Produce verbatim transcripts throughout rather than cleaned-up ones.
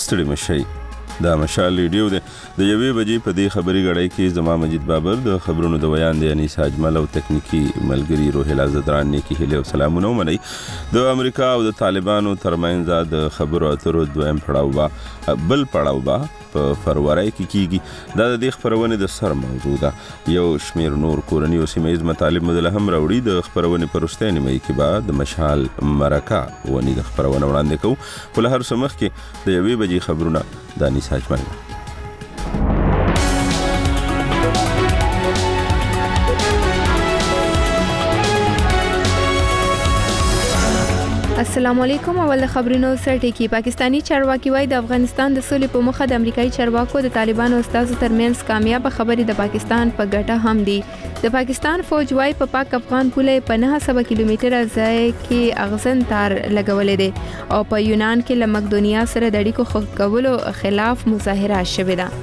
ستړي مشي. دا مشال ریډیو دی د یوې بجې په دې خبري غړۍ کې زما مجید بابر د خبرونو د ویان دی انیس اجمل او تکنیکی ملګری روحیلا زدران نیکی هیله او سلامونه ومني. د امریکا او د طالبانو ترمنځ د خبرو اترو دویم پړاو با بل پړاو با په فروری کې کیږي. دا د دې خبرونه د سر موضوع ده. یو شمیر نور کورنی او سیمایي مطالب مدله هم راوړي. د خبرونه پرسته نیمه کې بعد د مشال مرکه ونی د خبرونه وړاندې کوو. په هر سمخ کې د یوې بجې خبرونه د انیس اجمل. السلام علیکم. اول خبرونو سره ټکی. پاکستانی چارواکي وايي د افغانستان د سولې په مخه د امریکایي چارواکو د طالبانو استازو ترمنځ کامیاب خبرې د پاکستان په ګټه هم دي. د پاکستان فوج وايي په پاک افغان پوله په نه سوه کیلومتره ځای کې اغزن تار لګولې دي او په یونان کې له مقدونیا سره د اړیکو ښه کولو خلاف مظاهره شوې ده.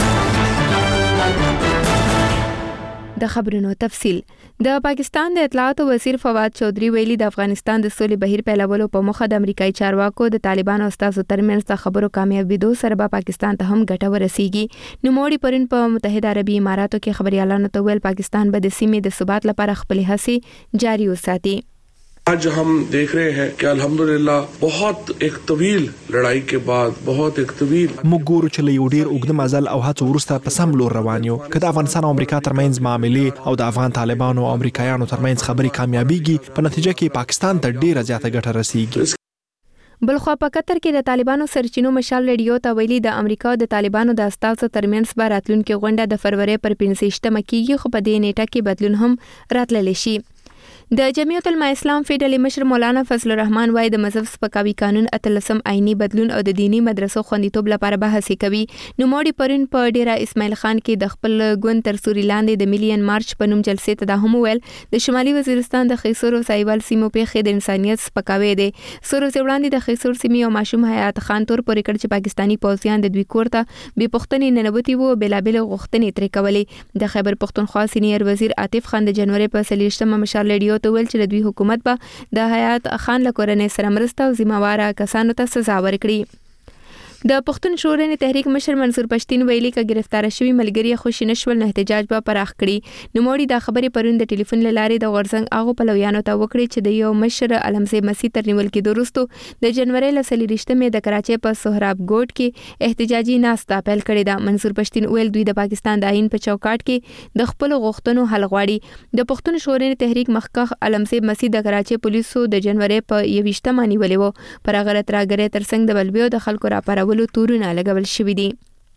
د خبرونو تفصیل. د پاکستان د اطلاعات وزیر فواد چودھری ویلي د افغانستان د سولې بهیر پیلولو په مخه د امریکایي چارواکو د طالبانو استازو ترمنځ د خبرو کامیابیدو سره به پاکستان ته هم ګټه ورسیږي. نوموړي پرون په متحده عربي اماراتو کې خبريالانو ته ویل پاکستان به د سیمې د ثبات لپاره خپلې هڅې جاري وساتي. आज हम देख रहे हैं कि अल्हम्दुलिल्लाह बहुत एक तवील लड़ाई के बाद बहुत एक तवील موږ ګورو چې له یو ډیر اوږده مزل او هڅو وروسته په سم لور روان یو. که د افغانستان او امریکا ترمنځ معاملې او د افغان طالبانو او امریکایانو ترمنځ خبرې کامیابیږي په نتیجه کې پاکستان ته ډیره زیاته ګټه رسیږي. بلخوا په قطر کې د طالبانو سرچینو مشال ریډیو ته ویلي د امریکا او د طالبانو د استازو ترمنځ به راتلونکي غونډه د فروری پر پنځه کېږي خو په دې نیټه کې بدلون هم راتللی شي. د جمعیت العلماء اسلام فیډرالي مشر مولانا فضل الرحمن وايي د مذهب سپکاوي قانون اتلسم آئینی بدلون او د دینی مدرسو خوندیتوب لپاره بحث کوي. نوموړي پرون په ډیره اسماعیل خان کې د خپل ګوند تر سوري لاندې د میلیون مارچ په نوم جلسې ته د هم ویل د شمالي وزیرستان د خیسور او سایوال سیمو په خې د انسانيت سپکاوي دي. سور وړاندې د خیسور سیمې او ماشوم حیات خان تور پورې کړ چې پاکستانی پوځیان د دوی کور ته بې پښتنې ننوتي وو بلابل غوښتنې ترې کولې. د خیبر پښتونخوا سینیئر وزیر عاطف خان د جنوري په سلیشتمه مشال ریډیو ته ویل چې د دوی حکومت به د حیات خان له کورنۍ سره مرسته او ذمہواره کسانو ته سزا ورکړي. د پښتون شورای تحریک مشر منصور پښتین ویلي ک گرفتار شوی ملګری خوشی نشول نه احتجاج به پراخ کړي. نوموړي دا خبرې پرون د ټلیفون لارې د غورزنګ اغو پلویانو ته وکړي چې د یو مشر علمزی مسیح تر نیول کې دوروستو د جنوري لسلی رښتمه د کراچۍ په سهراب ګوټ کې احتجاجي ناستا پیل کړی دا. منصور پښتین ویل دوی د پاکستان د آئین په چوکاټ کې د خپل غوښتنو حل غواړي. د پښتون شورای تحریک مخکخ علمزی مسیح د کراچۍ پولیسو د جنوري په یوشتمه نیولې وو. پر هغه ترګره ترڅنګ د بلبیو د خلکو راپارول تورونه لګول شوې دي.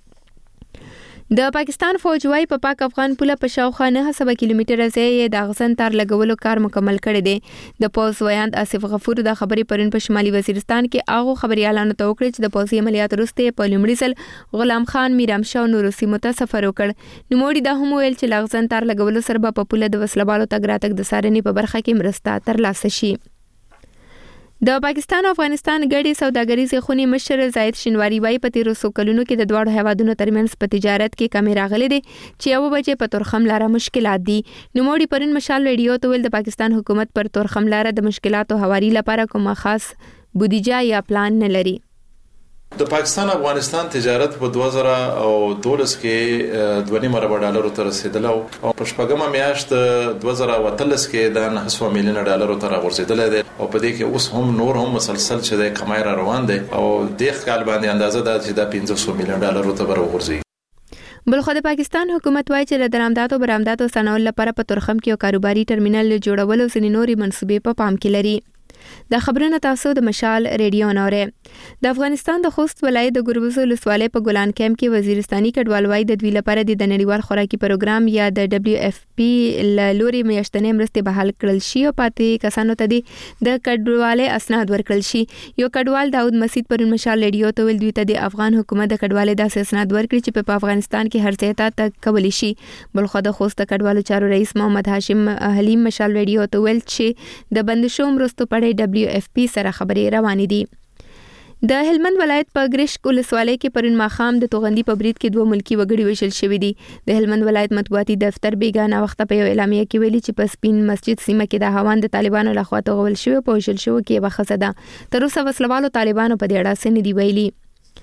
د پاکستان فوج وايي په پاک افغان پوله په شاوخوا نه سوه کیلومتره ځای د اغزن تار لګولو کار مکمل کړی دی. د پوز ویاند آصف غفور د خبرې پرون په شمالي وزیرستان کې هغه خبريالانو ته وکړي چې د پوزي عملیات وروسته په لومړي ځل غلام خان میرامشاه او نور سیمو ته سفر وکړ. نوموړي دا هم ویل چې اغزن تار لګولو سره په پوله د وسلوالو تګ راتګ د سارنې په برخه کې مرسته ترلاسه شي. د پاکستان او افغانستان ګډي سوداګریزې خونې مشر زاید شینواری وايي په تیرو څو کلونو کې د دواړو هیوادونو ترمنځ په تجارت کې کمی راغلي دي چې یو بجې په تورخم لاره مشکلات دي. نوموړي پرون مشال ریډیو ته ویل د پاکستان حکومت پر تورخم لاره د مشکلاتو هواري لپاره کومه خاص بودیجه یا پلان نه لري. د پاکستان افغانستان تجارت په دوه زره او دولس کې دوه نیم ارب ډالر ته رسیدل او په شپږمه میاشت دوه زره او اتلس کې د نه سوه میلیون ډالر ته راغورځیدل دي او په دې کې اوس هم نور هم مسلسل چې د کمای را روان دي او د ښکال باندې اندازه ده چې د پنځه سوه میلیون ډالر ته ورغورځي. بلخو د پاکستان حکومت وايي چې د درآمداتو برآمداتو صنعت لپاره په تورخم کې یو کاروباري ټرمینل جوړولو ځینې نوري منصوبې په پام کې لري. د خبرونه تاسو د مشال ریډیو نوره. د افغانستان د خوست ولایت د ګربز ولسوالۍ په ګلان کیمپ کې وزیرستاني کډوال وايي د دوی لپاره د نړیوال خوراکي پروګرام یا د دبليو اف پی لوري میاشتنې مرستې بحال کړل شي او پاتې کسانو ته د کډوالۍ اسناد ورکړل شي. یو کډوال داود مسعود پر مشال ریډیو ته ویل دوی ته د افغان حکومت د کډوالۍ د اسناد ورکړي چې په افغانستان کې هر ځای ته کولی شي. بلخو د خوست کډوالو چارو رئیس محمد هاشم حلیم مشال ریډیو ته ویل چې د بندشو مرستو په دبليو اف پی سره خبرې روانې دي. د هلمند ولایت په ګریشک ولسوالۍ کې پرون ماښام د توغندي په برید کې دوه ملکی وګړي وژل شوي دي. د هلمند ولایت مطبوعاتي دفتر بیګانه وخت په یو اعلامیه کې ویلي چې په سپین مسجد سیمه کې د هوان د طالبانو لخوا توغول شوی په وژل شوی کې وخصه ده. تر اوسه وسلوالو طالبانو په دې اړه څه نه دی ویلي.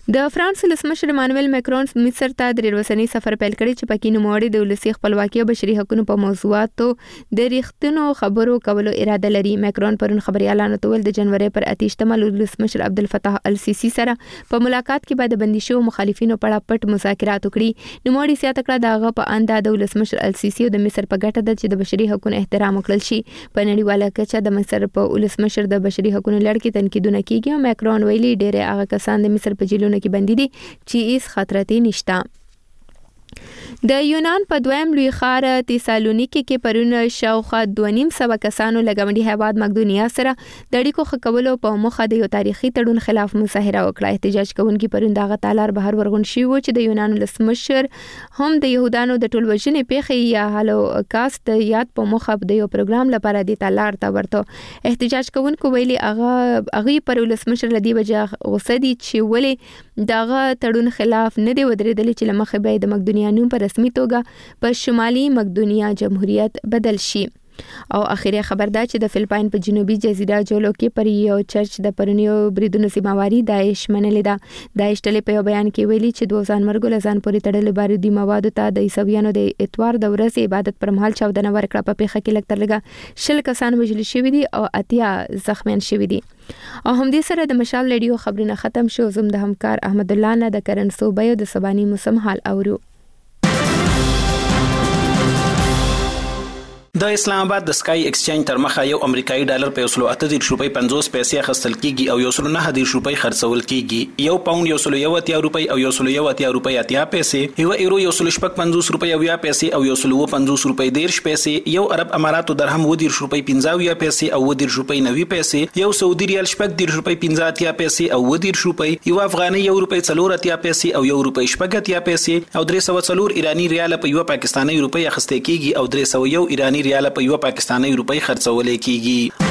د فرانس ولسمشر مانویل ماکرون مصر ته د ورسنی سفر پیل کړی چې پکې نوموړي د ولسی خپلواکي او بشري حقوقو په موضوعاتو د ریښتینو خبرو کولو اراده لري. ماکرون پرون خبريالانو ته ول د جنوري پر اتیشتمه ولسمشر عبدالفتاح السیسی سره په ملاقات کې بعد بندیشو مخالفینو په اړه پټ مذاکرات وکړي. نوموړي سیاته کړه دغه په انده د ولسمشر السیسی او د مصر په ګټه ده چې د بشري حقوقو احترام وکړل شي. په نړیواله کچه د مصر په ولسمشر د بشري حقوقو لړ کې تنقیدونه کیږي او ماکرون ویلي ډېر هغه کسان د مصر په جیلونو کې بندي دي چې هیڅ خطرات نشته. د یونان په دویم لوی ښار تسالونیکي کې پرون شاوخوا دوه نیم سوه کسانو لګاونډي هیواد مقدونیا سره د اړیکو ښه کولو په موخه د یو تاریخي تړون خلاف مظاهره وکړه. احتجاج کوونکي پرون دغه تالار بهر ورغون شوي وو چې د یونان ولسمشر هم د يهودانو د ټولوژنې پیښې یا هالوکاست د یاد په موخه د یو پروګرام لپاره د تالار ته ورته. احتجاج کوونکو ویلي هغه هغه پر ولسمشر لدی وجه غوسه دي چې ولې دغه تړون خلاف نه دی ودرېدل چې لمخه به د مقدونیا نوم پر رسمي توګه په شمالي مقدونیا جمهوریت بدل شي. او اخیری خبر دا چې د فلپاین په جنوبي جزیره جولو کې پر یو چرچ د پرونیو بریدونو سیماواري داعش منلې ده. داعش ډلې په یو بیان کې ویلي چې دوه ځان مرګ لزان پورې تړلې بارودي موادو ته د عیسویانو د اتوار د ورځې عبادت پر مهال چاودنه ورکړه. په پیښه کې لږ تر لږه شل کسان وژل شوي دي او اتیا زخمیان شوي دي. او هم دې سره د مشال ریډیو خبرونه ختم شو. زم د همکار احمد الله نه د کرن صوبې د سبانی موسم حال اورو. د اسلام آباد د سکای ایکسچینج تر مخه یو امریکایي ډالر په یو سل اته دېرش روپۍ پنځوس پیسې اخیستل کیږي او یو سل نهه دېرش روپۍ خرڅول کیږي. یو پاوند یو سل یو اتیا روپۍ او یو سل یو اتیا روپۍ اتیا پیسې، یو ایرو یو سل شپږ پنځوس روپۍ او یا پیسې او یو سل اووه پنځوس روپۍ دېرش پیسې، یو عرب اماراتو درهم اووه دېرش روپۍ پنځه اویا پیسې او اووه دېرش روپۍ نوي پیسې، یو سعودي ریال شپږ دېرش روپۍ پنځه اتیا پیسې او اووه دېرش روپۍ، یو افغاني یو روپۍ څلور اتیا پیسې او یو روپۍ شپږ اتیا پیسې او درې سوه څلور ایراني ریال په یو پاکستاني روپۍ اخیستل کیږي او درې سوه یو ایراني ریال په یو پاکستاني روپۍ خرڅول کیږي.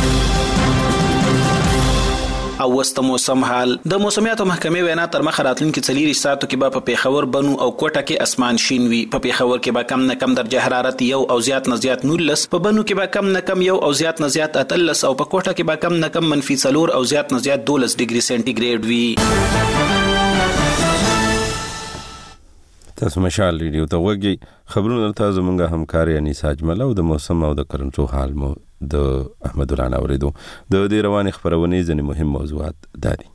او وست موسم حال د موسمیات محکمې وینا تر مخ راتلونکي څلور ساعتو کې به په پیښور بنو او کوټه کې اسمان شین وي. په پیښور کې به کم نه کم درجه حرارت یو او زیات نه زیات نولس، په بنو کې به کم نه کم یو او زیات نه زیات اتلس او په کوټه کې به کم نه کم منفي څلور او زیات نه زیات دولس ډیګري سنټیګریډ وي. تاسو مشال ریډیو ته وګورئ. خبرونه تاسو زمونږه همکار یعنی ساجمل او د موسم او د کرنټو حال مو د احمد الله اوریدو. د دې رواني خبرونه ځنې مهم موضوعات دادي.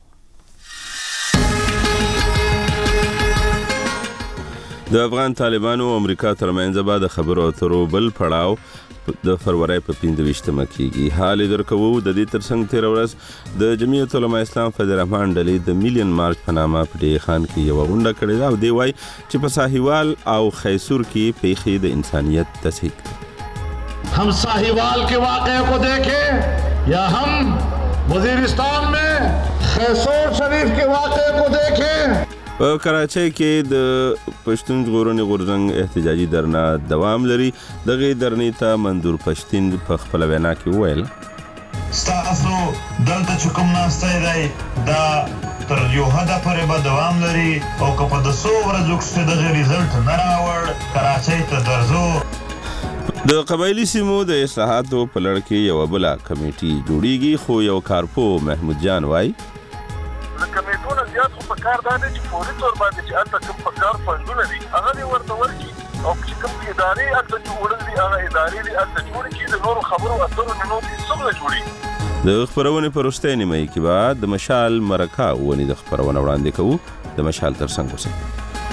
د افغان طالبانو او امریکا ترمنځ بعد خبرو اترو بل پړاو د فروری په پنځه ویشتمه کېږي. حال درکو د دې ترڅنګ تیر ورځ د جمعیت العلماء اسلام فضل الرحمن ډلې د میلیون مارچ په نامه په ډی خان کې یو غونډه کړې ده او دی وایي چې په ساحیوال او خیسور کې پیښې د انسانیت تصحیح کړي. हम साहिवाल के वाक़े को देखें या हम वजीरिस्तान में खैसोर शरीफ के वाक़े को देखें. په کراچۍ کې د پښتون ژغورنې غورځنګ احتجاجي درنا دوام لري. دغه درنې ته منظور پښتين په خپل وینا کې وویل تاسو دلته چې کوم ناسته دی دا تر یو حده پورې به دوام لري او که په دسو ورځو کې دغه ریزلټ نه راوړ کراچۍ ته درځو. د قبایلی سیمو د اصلاحاتو په لړ کې یو بله کمیټي جوړیږي خو یو کارپو محمود جان وایي د کمیټونو زیات خو په کار دا دی چې فوري طور باندې چې هلته کوم په کار فنډونه دي هغه دې ورته ورکړي او چې کوم ادارې هلته جوړل دي هغه ادارې دې هلته جوړې کړي د نورو خبرو اترو نه نور هېڅوک نه جوړېږي. د خپرونې په وروستۍ نیمایي کې به د مشال مرکه ونې د خپرونه وړاندې کوو. د مشال تر څنګ اوسئ.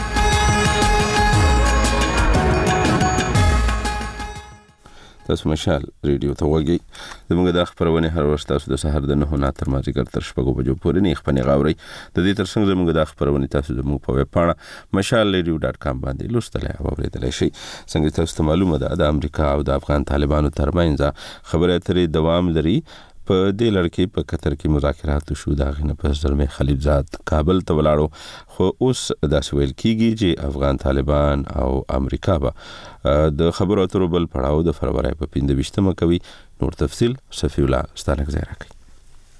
تاسو مشال ریډیو ته وګورئ. زموږ د خبرونه هر ورځ تاسو د سحر د نه نه تر مازیګر تر شپږو بجو پورې نه خپنې غاوري. د دې ترڅنګ زموږ د خبرونه تاسو زموږ په ویب پاڼه مشال ریډیو ډاټ کام باندې لوستلای او اوریدلای شئ. څنګه تاسو ته معلومه ده د امریکا او د افغان طالبانو ترمنځ خبرې اترې دوام لري. په دې لړ کې په قطر کې مذاکرات شو. دا غنه په زلمه خلیلزاد کابل ته ولاړو خو اوس داسې ویل کیږي چې افغان طالبان او امریکا به د خبرو اترو بل پړاو د فروری په پنځه ویشتمه کوي. نور تفصیل صفی الله ستانه ځای راکړي.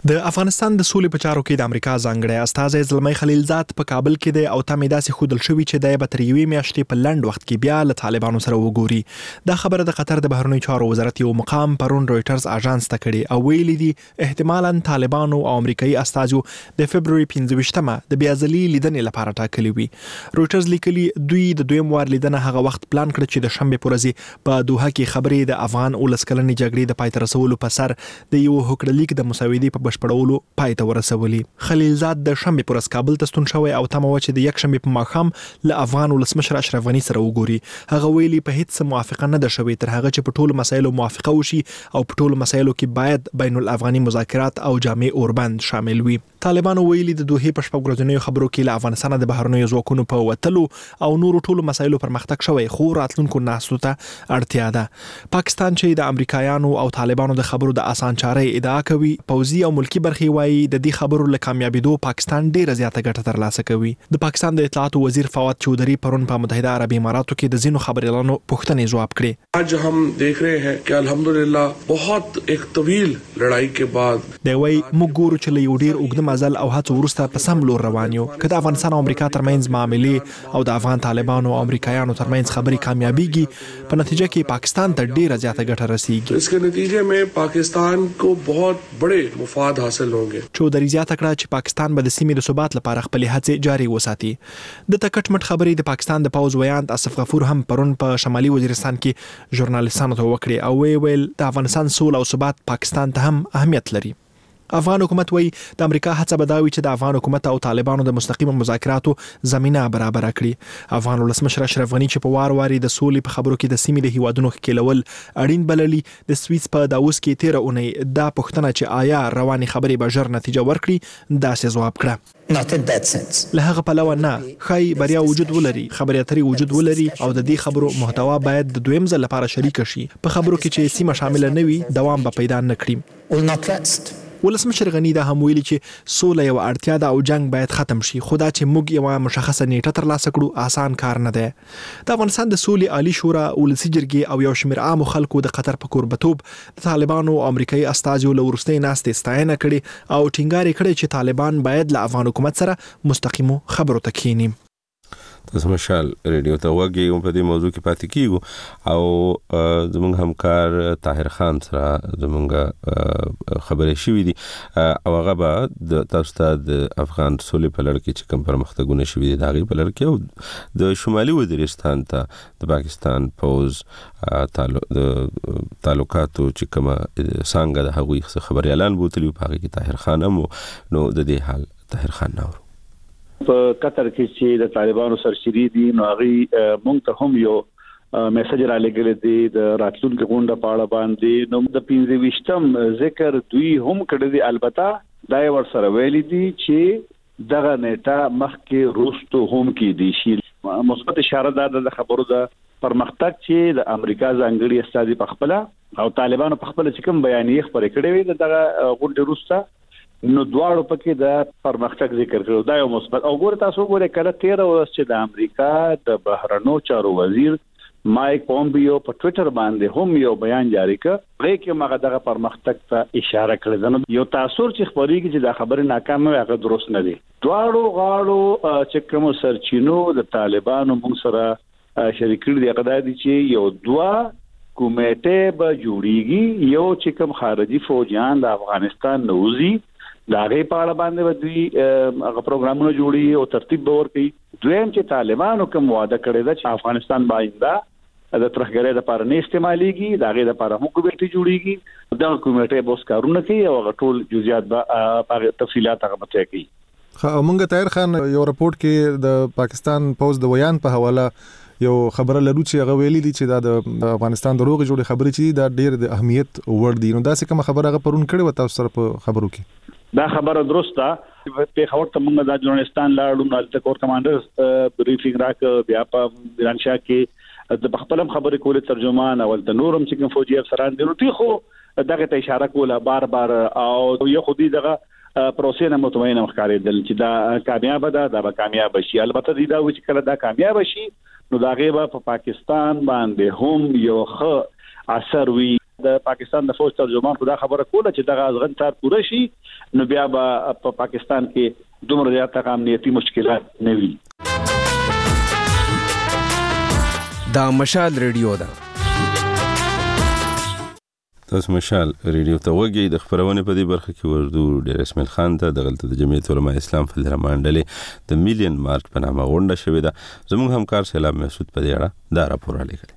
د افغانستان د سولې په چارو کې د امریکا ځانګړی استازی زلمی خلیلزاد په کابل کې دی او تمې داسې ښودل شوي چې دی به تر یوې میاشتې په لنډ وخت کې بیا له طالبانو سره وګوري. دا خبره د قطر د بهرنیو چارو وزارت یو مقام پرون رویټرز اژانس ته کړې او ویلي دي احتمالاً طالبانو او امریکایي استازو د فبروري پنځه ویشتمه د بیا ځلي لیدنې لپاره ټاکلي وي. رویټرز لیکلي دوی د دویم وار لیدنه هغه وخت پلان کړ چې د شنبې په ورځ په دوحه کې خبرې د افغان ولس کلنې جګړې د پای ته رسولو په سر د یو هوکړلیک د مسودې په بشپړولو پای ته ورسولي. خلیلزاد د شنبې پر ورځ کابل ته ستون شوی او تمه و چې د یک شنبې په ماښام له افغان ولسمشر اشرف غني سره وګوري. هغه ویلي په هیڅ موافقه نه ده شوې تر هغه چې په ټولو مسایلو موافقه وشي او په ټولو مسایلو کې باید بین الافغاني مذاکرات او جامع اوربند شامل وي. طالبانو ویلي د دوحې په شپږ ورځنیو خبرو کې له افغانستان د بهرنیو ځواکونو په وتلو او نورو ټولو مسایلو پرمختګ شوی خو راتلونکو ناستو ته اړتیا ده. پاکستان چې د امریکایانو او طالبانو د خبرو د آسان چارې ادعا کوي، پوځي او ملکی برخې وایي د دې خبرو له کامیابیدو پاکستان ډیره زیاته ګټه ترلاسه کوي. د پاکستان د اطلاعات وزیر فواد چودھری پرون په متحده عربی اماراتو کې د ځینو خبريالانو پوښتنې جواب کړې. आज हम देख रहे हैं कि अल्हम्दुलिल्लाह बहुत एक तवील लड़ाई के बाद دی وایي موږ ګورو چې له یو ډیر اوږده مزل او هڅو وروسته په سم لور روان یو. که د افغانستان او امریکا ترمنځ معاملې او د افغان طالبانو او امریکایانو ترمنځ خبرې کامیابیږي په نتیجه کې پاکستان ته ډیره زیاته ګټه رسیږي. इसके नतीजे में पाकिस्तान को बहुत बड़े مفاد حاصل होंगे. چودھری زیاته کړه چې پاکستان به د سیمې د ثبات لپاره خپل هڅې جاري وساتي. د تکټ مټ خبرې د پاکستان د پوز ویاند اسف غفور هم پرون په شمالي وزیرستان کې ژورنالیستانو ته وکړي او وی ویل د افغانستان سول او ثبات پاکستان ته هم اهمیت لري. افغان حکومت وایي د امریکا هڅه به دا وي چې د افغان حکومت او طالبانو د مستقیم مذاکراتو زمينه برابر کړي. افغان ولسمشر اشرف غني چې په وار واري د سولې په خبرو کې د سیمې د هیوادونو ښکېلول اړین بللي، د سویس په داووس کې تیر اونۍ دا پوښتنه چې آیا رواني خبرې به ژر نتیجه ورکړي داسې ځواب کړه. Not in that sense. له هغه پلوه نه خای بریا وجود ولري، خبرې اترې وجود ولري او د دې خبرو محتوا باید د دویم ځل لپاره شریک شي. په خبرو کې چې سیمه شامل نه وي دوام به پیدا نه کړي. Will not last. ولسمشر غني دا هم ویلي چې سوله یو اړتیا ده او جنگ باید ختم شي، خو دا چې موږ یو مشخصه نیټه ترلاسه کړو آسان کار نه دی. د افغانستان د سولې عالی شورا ولسی جرګې او یو شمېر عامو خلکو د قطر په کوربتوب د طالبانو او امریکایي استازو له وروستۍ ناستې ستاینه کړې او ټینګار یې کړی چې طالبان باید له افغان حکومت سره مستقیمو خبرو ته کښیني. تاسو مشال ریډیو ته وګورئ په دې موضوع کې پاتې کیږو او زموږ همکار طاهر خان سره زموږ خبرې شوې دي او هغه به د تاسو ته د افغان سولې په لړ کې چې کوم پرمختګونه شوي دي د هغې په لړ کې او د شمالي وزیرستان ته د پاکستان پوز د تعلقاتو چې کومه څنګه د هغوی خبري اعلان بوتلی په هغه کې طاهر خان هم نو د دې حال طاهر خان نور په قطر کې چې د طالبانو سرشری دي نو هغه مونږ ته هم یو میسج را لګل دي د راتلونکو غونډه په اړه باندې نو د پنځه ویشتم ذکر دوی هم کړی دي. البته دا ور سره ویلي دي چې دغه نیټه مخکې روستو هم کې دي شي. مثبت اشاره ده د خبرو د پرمختګ چې د امریکا ځانګړي استازي په خپل او طالبانو په خپل چې کوم بیانیه خبرې کړې وي دغه غونډه روسته نو دواړو پکې د پرمختګ ذکر کړو. دا یو مثبت او ګوره تاسو ګوره کله تیر ورځ چې د امریکا د بهرنیو چارو وزیر مایک پومپیو په ټوئیټر باندې هم یو بیان جاری کړ هغه کې هغه دغه پرمختګ ته اشاره کړې. نو یو تاثیر چې خبرېږي چې دا خبره ناکامه وي هغه درست نه دي. دواړو غاړو چې کوم سرچینو د طالبانو موږ سره شریک کړي دي هغه دي چې یو دوا کمیټه به جوړیږي، یو چې کوم خارجي فوجیان د افغانستان نوزي دا غي په اړه باندې ودوی هغه پروګرامونه جوړي او ترتیب به ورکړي. دویم چې طالبانو کوم وعده کړی دا چې افغانستان باندې د ترخګرۍ لپاره نه استعماليږي دا غي لپاره هم کمیټه جوړیږي. دا کمیټه به کارونه کوي او ټول جزئیات به تفصيلات هغه مته کوي. مونږ طاهر خان یو رپورت کې د پاکستان پوز د ویان په حواله یو خبره لرو چې هغه ویلي دي چې دا د افغانستان د روغ جوړې خبرې چې دا ډېر د اهمیت وړ دي. نو دا څه کوم خبره هغه پرون کړي و تاسو سره په خبرو کې دا خبره درسته په خبر ته موږ د جورنالستان لاړو نو د کور کمانډر بریفینګ راک بیا په بیرانشاه کې د خپلم خبرې کولې ترجمان او د نورم چې کوم فوجي افسران دي نو تی خو دغه ته اشاره کوله بار بار او یو خودي دغه پروسې نه مطمئن مخکارېدل چې دا کامیاب ده دا به کامیاب شي. البته دا و چې کله دا کامیاب شي نو دا غیبه په پاکستان باندې هم یو ښه اثر وی. د پاکستان د فوج ترجمان خدا خبره کوله چې دغه ازغن تار پوره شي نو بیا به په پاکستان کې دومره زیات امنیتي مشکلات نه وي. دا مشال ریډیو ده. تاسو مشال ریډیو ته وګورئ. د خبرونه په دې برخه کې ورته ډیر اسماعیل خان ته د غلطه د جمعیت علماء اسلام فدرال ډلې د میلیون مارچ په نامه غونډه شوې ده. زموږ همکار سیلاب مسعود په دې اړه دا راپور لیکلی.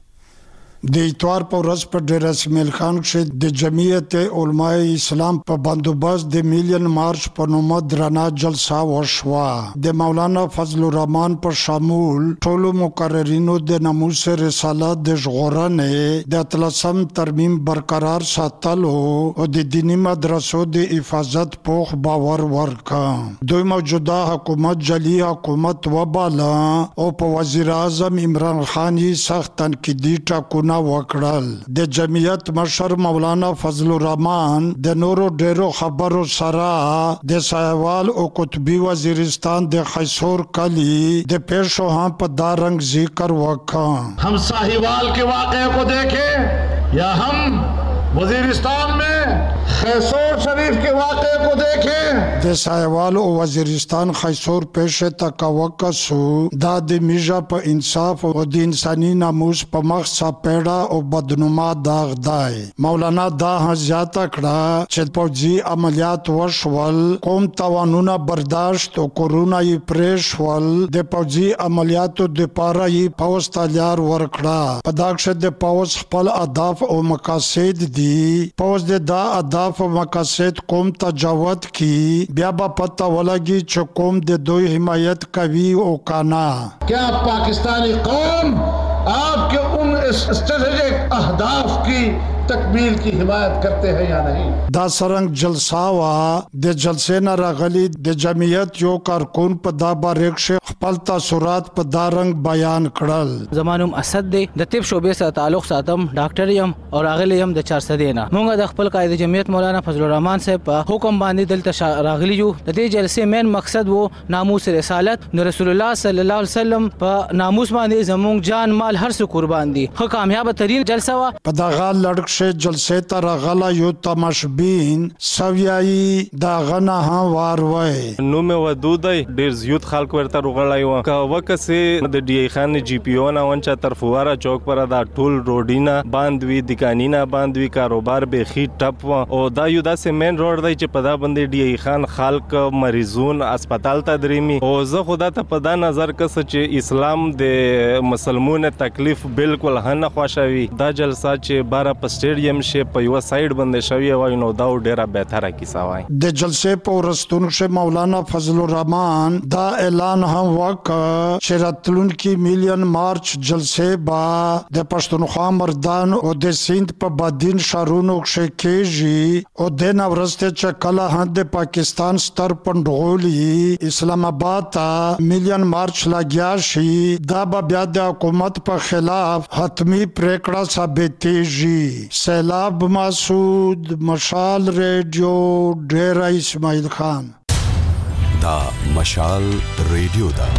د اتوار په ورځ په ډیر اسماعیل خان کې د جمعیت علماء اسلام په بندوبست د میلیون مارچ په نوم درنه جلسه وشوه. د مولانا فضل الرحمن په شامل ټولو مقررینو د ناموس رساله د ژغورنې د اتلسم ترمیم برقرار ساتلو او د دینی مدرسو د حفاظت په باور ورکړ. دوی موجوده حکومت جلی حکومت وباله او په وزیر اعظم عمران خان یې سخت تنقیدي ټاکنه وکړل. د جمعیت مشر مولانا فضل الرحمن د نورو ډیرو خبرو سره د سایوال او قطبی وزیرستان د خیسور کلی د پیشو هم په دارنګ ذکر وکړ. हम साहिवाल के वाक़े को देखें या हम वजीरिस्तान में खैसोर शरीफ के वाक़े को देखें. د سایوال او وزیرستان خیسور پیشه تکوکسو دا د میجا په انصاف او د انساني ناموس په مخ سپېړه او بدنما داغ دی. مولانا دا زیات کړه چې پوځي عملیات وشول قوم توانونه برداشت او کورونا یې پرېښول. د پوځي عملیاتو د پاره یې پوز تیار ورکړه. په داښه د پوز خپل اهداف او مقاصد دي. پوز د دا اهداف او مقاصد قوم تجاوز کی بیا با پتہ ولگی چې قوم د دوی حمایت کوي او کانا. क्या पाकिस्तानी कौम आपके उन स्ट्रेटेजिक अहदाफ की तकमील की हिमायत करते हैं या नहीं. دا سرنګ جلسه وا د جلسې نه راغلي د جمعیت یو کارکون په دا باریکشه خپل تاثرات په دا رنګ بیان کړل. زمانوم اسد دی د طب شعبې سره تعلق ساتم ډاکټر یم او راغلی یم د چار سدې نه. موږ د خپل قائد جمعیت مولانا فضل الرحمن صاحب په حکم باندې دلته راغلی یو. د دې جلسې مین مقصد وو ناموس رسالت. نو رسول الله صلی الله علیه وسلم په ناموس باندې زموږ جان مال هر څه قربان دي. خو کامیاب ترین جلسه وا. په دغه لړک جلسه ته راغله یو تماشبین سویایي دا غنه ها واروي. نو مې ودودای ډیر زیات خلک ورته رغړای و کا وکسه د ډی ای خان جی پی او نه ونچا طرفواره چوک پر دا ټول روډینا باندوي دکانینا باندوي کاروبار به خي ټپ او دا یو داسې مین روډ دی چې په دا باندې ډی ای خان خلک مریضون هسپتال ته دریمي او زه خدا ته په دا نظر کس چې اسلام د مسلمانو تکلیف بالکل هنه خوشوي. دا جلسه چې بارا په سټیډیم شي په یو سایډ باندې شوی وای نو دا ډیره بهتره کیسه وای. د جلسې په ورستون کې مولانا فضل الرحمن دا اعلان هم وکړ چې راتلونکي میلیون مارچ جلسې با د پښتونخوا مردان او د سیند په بدین شهرونو کې کېږي او د نورسته چې کله هم د پاکستان ستر پندغولي اسلام آباد ته میلیون مارچ لګیا شي. دا به بیا د حکومت په خلاف حتمی پریکړه ثابتېږي. سیلاب مسعود مشال ریډیو ډیر اسماعیل خان. دا مشال ریډیو دا.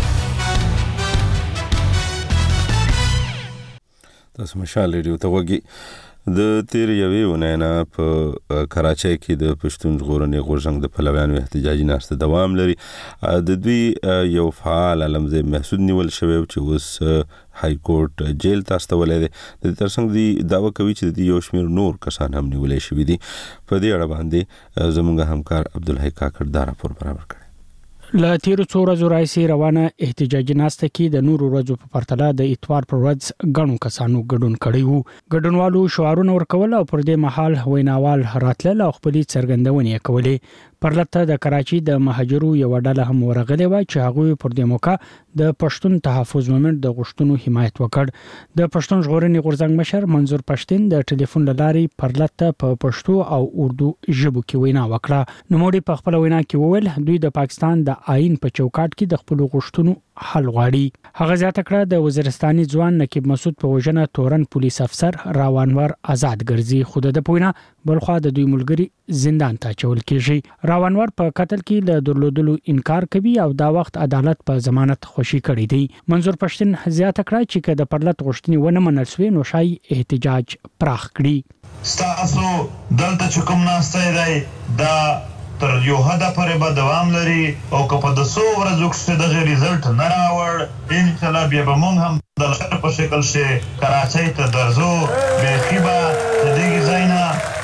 تاسو مشال ریډیو ته وګورئ. د تیر یوې ونې نه په کراچۍ کې د پښتون ژغورنې غورځنګ د پلویانو احتجاجي ناسته دوام لري. د دوی یو فعال علمزی محسود نیول شوی چې اوس های کورټ جیل ته استولی دی. د دې ترڅنګ دوی دعوه کوي چې د دې یو شمېر نور کسان هم نیولی شوي دي. په دې اړه باندې زموږ همکار عبدالحی کاکړ دا راپور برابر کړی. له تیرو څو ورځو راهیسې روانه احتجاجي ناسته کې د نورو ورځو په پرتله د اتوار پر ورځ ګڼو کسانو ګډون کړی وو. ګډونوالو شعارونه ورکول او پر دې مهال ویناوال راتلل او خپلې څرګندونې کولې. پرلته د کراچۍ د مهاجرو یو ډله هم ورغلې و چې هغوی پر دې موقع د پښتون تحفظ مومنت د غوښتنو حمایت وکړ. د پښتون ژغورنې غورځنګ مشر منظور پښتين د ټلیفون له لارې پرلته په پښتو او اردو ژبو کې وینا وکړه. نوموړي په خپل وینا کې وویل دوی د پاکستان د آئین په چوکاټ کې د خپل غوښتنو حل غواړي. هغه زیاته کړه د وزیرستاني ځوان نقیب مسعود په وژنه تورن پولیس افسر راوانور آزاد ګرځي. خو د پوینا بلخوا د دوی ملګری زندان ته چول کېږي. راونور په قتل کې له درلودلو انکار کوي او دا وخت عدالت په ضمانت خوشي کړی دی. منظور پښتون زیاته کړه چې کله پرلط غوښتنې ونه منل شوې نو شای احتجاج پراخ کړي. ستاسو دلته چې کوم ناسته دی دا تر یو حده پورې به دوام لري او که په دسو ورځو کې دغه ریزلټ نه راوړ انشاءالله بیا به موږ هم د لښکر په شکل شي کراچۍ ته درځو بیخي به د دې ځای نه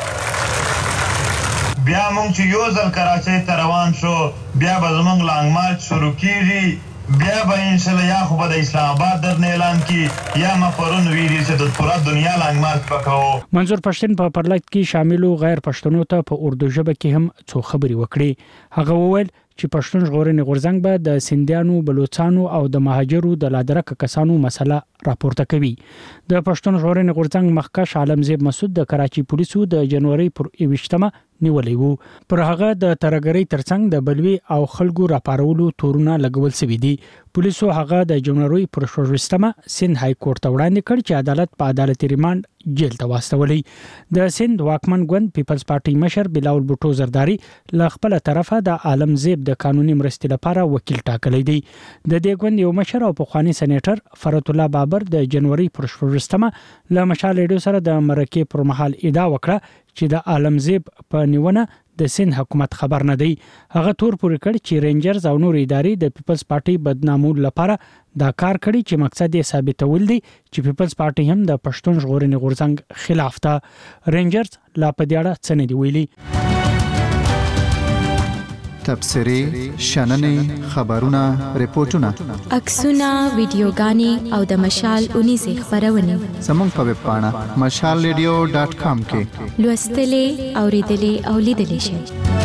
بیا موږ چې یو ځل کراچۍ ته روان شو بیا به زموږ لانګ مارچ شروع کیږي بیا به انشاءالله یا خو به د اسلام آباد درنه اعلان کی یا ما پرون ویلي چې د پوره دنیا لانګ مارچ وکړو. منظور پښتون په پرلط کې شاملو غیر پښتنو ته په اردو ژبه کې هم څو خبري وکړي. هغه وویل چې پښتون ژغورنې غورځنګ به د سیندیانو بلوچستانو او د مهاجرو د لادرک کسانو مسله راپورته کوي. د پښتون ژغورنې غورځنګ مخکښ عالمزیب مسعود د کراچي پولیسو د جنوري پر یوشتمه نیولې وو. پر هغه د ترګری ترڅنګ د بلوي او خلکو راپارولو تورونه لګول شوې دي. پولیسو هغه د جنوري پر شوشتمه سند های کورټ ته وړاندې کړ چې عدالت په عدالتي ریماند جیل ته واستولې. د سند واکمن ګوند پیپلز پارټي مشر بلاول بوټو زرداری ل خپل طرفه د عالمزیب د قانوني مرستې لپاره وکیل ټاکلی دی. د دې ګوند یو مشر او پخوانی سېنیټر فرات الله بابر د جنوري پر شوشتمه ل مشال ریډیو سره د مرکه پر مهال ادعا وکړه چې د عالمزیب په نیونه د سند حکومت خبر نه دی. هغه تور پورې کړ چې رینجرز او نور ادارې د پیپلز پارټي بدنامول لپاره دا کار کړی چې مقصد یې ثابتول دی چې پیپلز پارټي هم د پښتون ژغورنې غورځنګ خلاف ده. رینجرز لا په دې اړه څه نه دی ویلي. تبصرې شننې خبرونه ریپورتونه عکسونه ویډیوګانې او د مشال اونیزه خبرونه زموږ په ویب پاڼه مشال ریډیو ډاټ کام کې لوستلې اوریدلې او لیدلې شئ.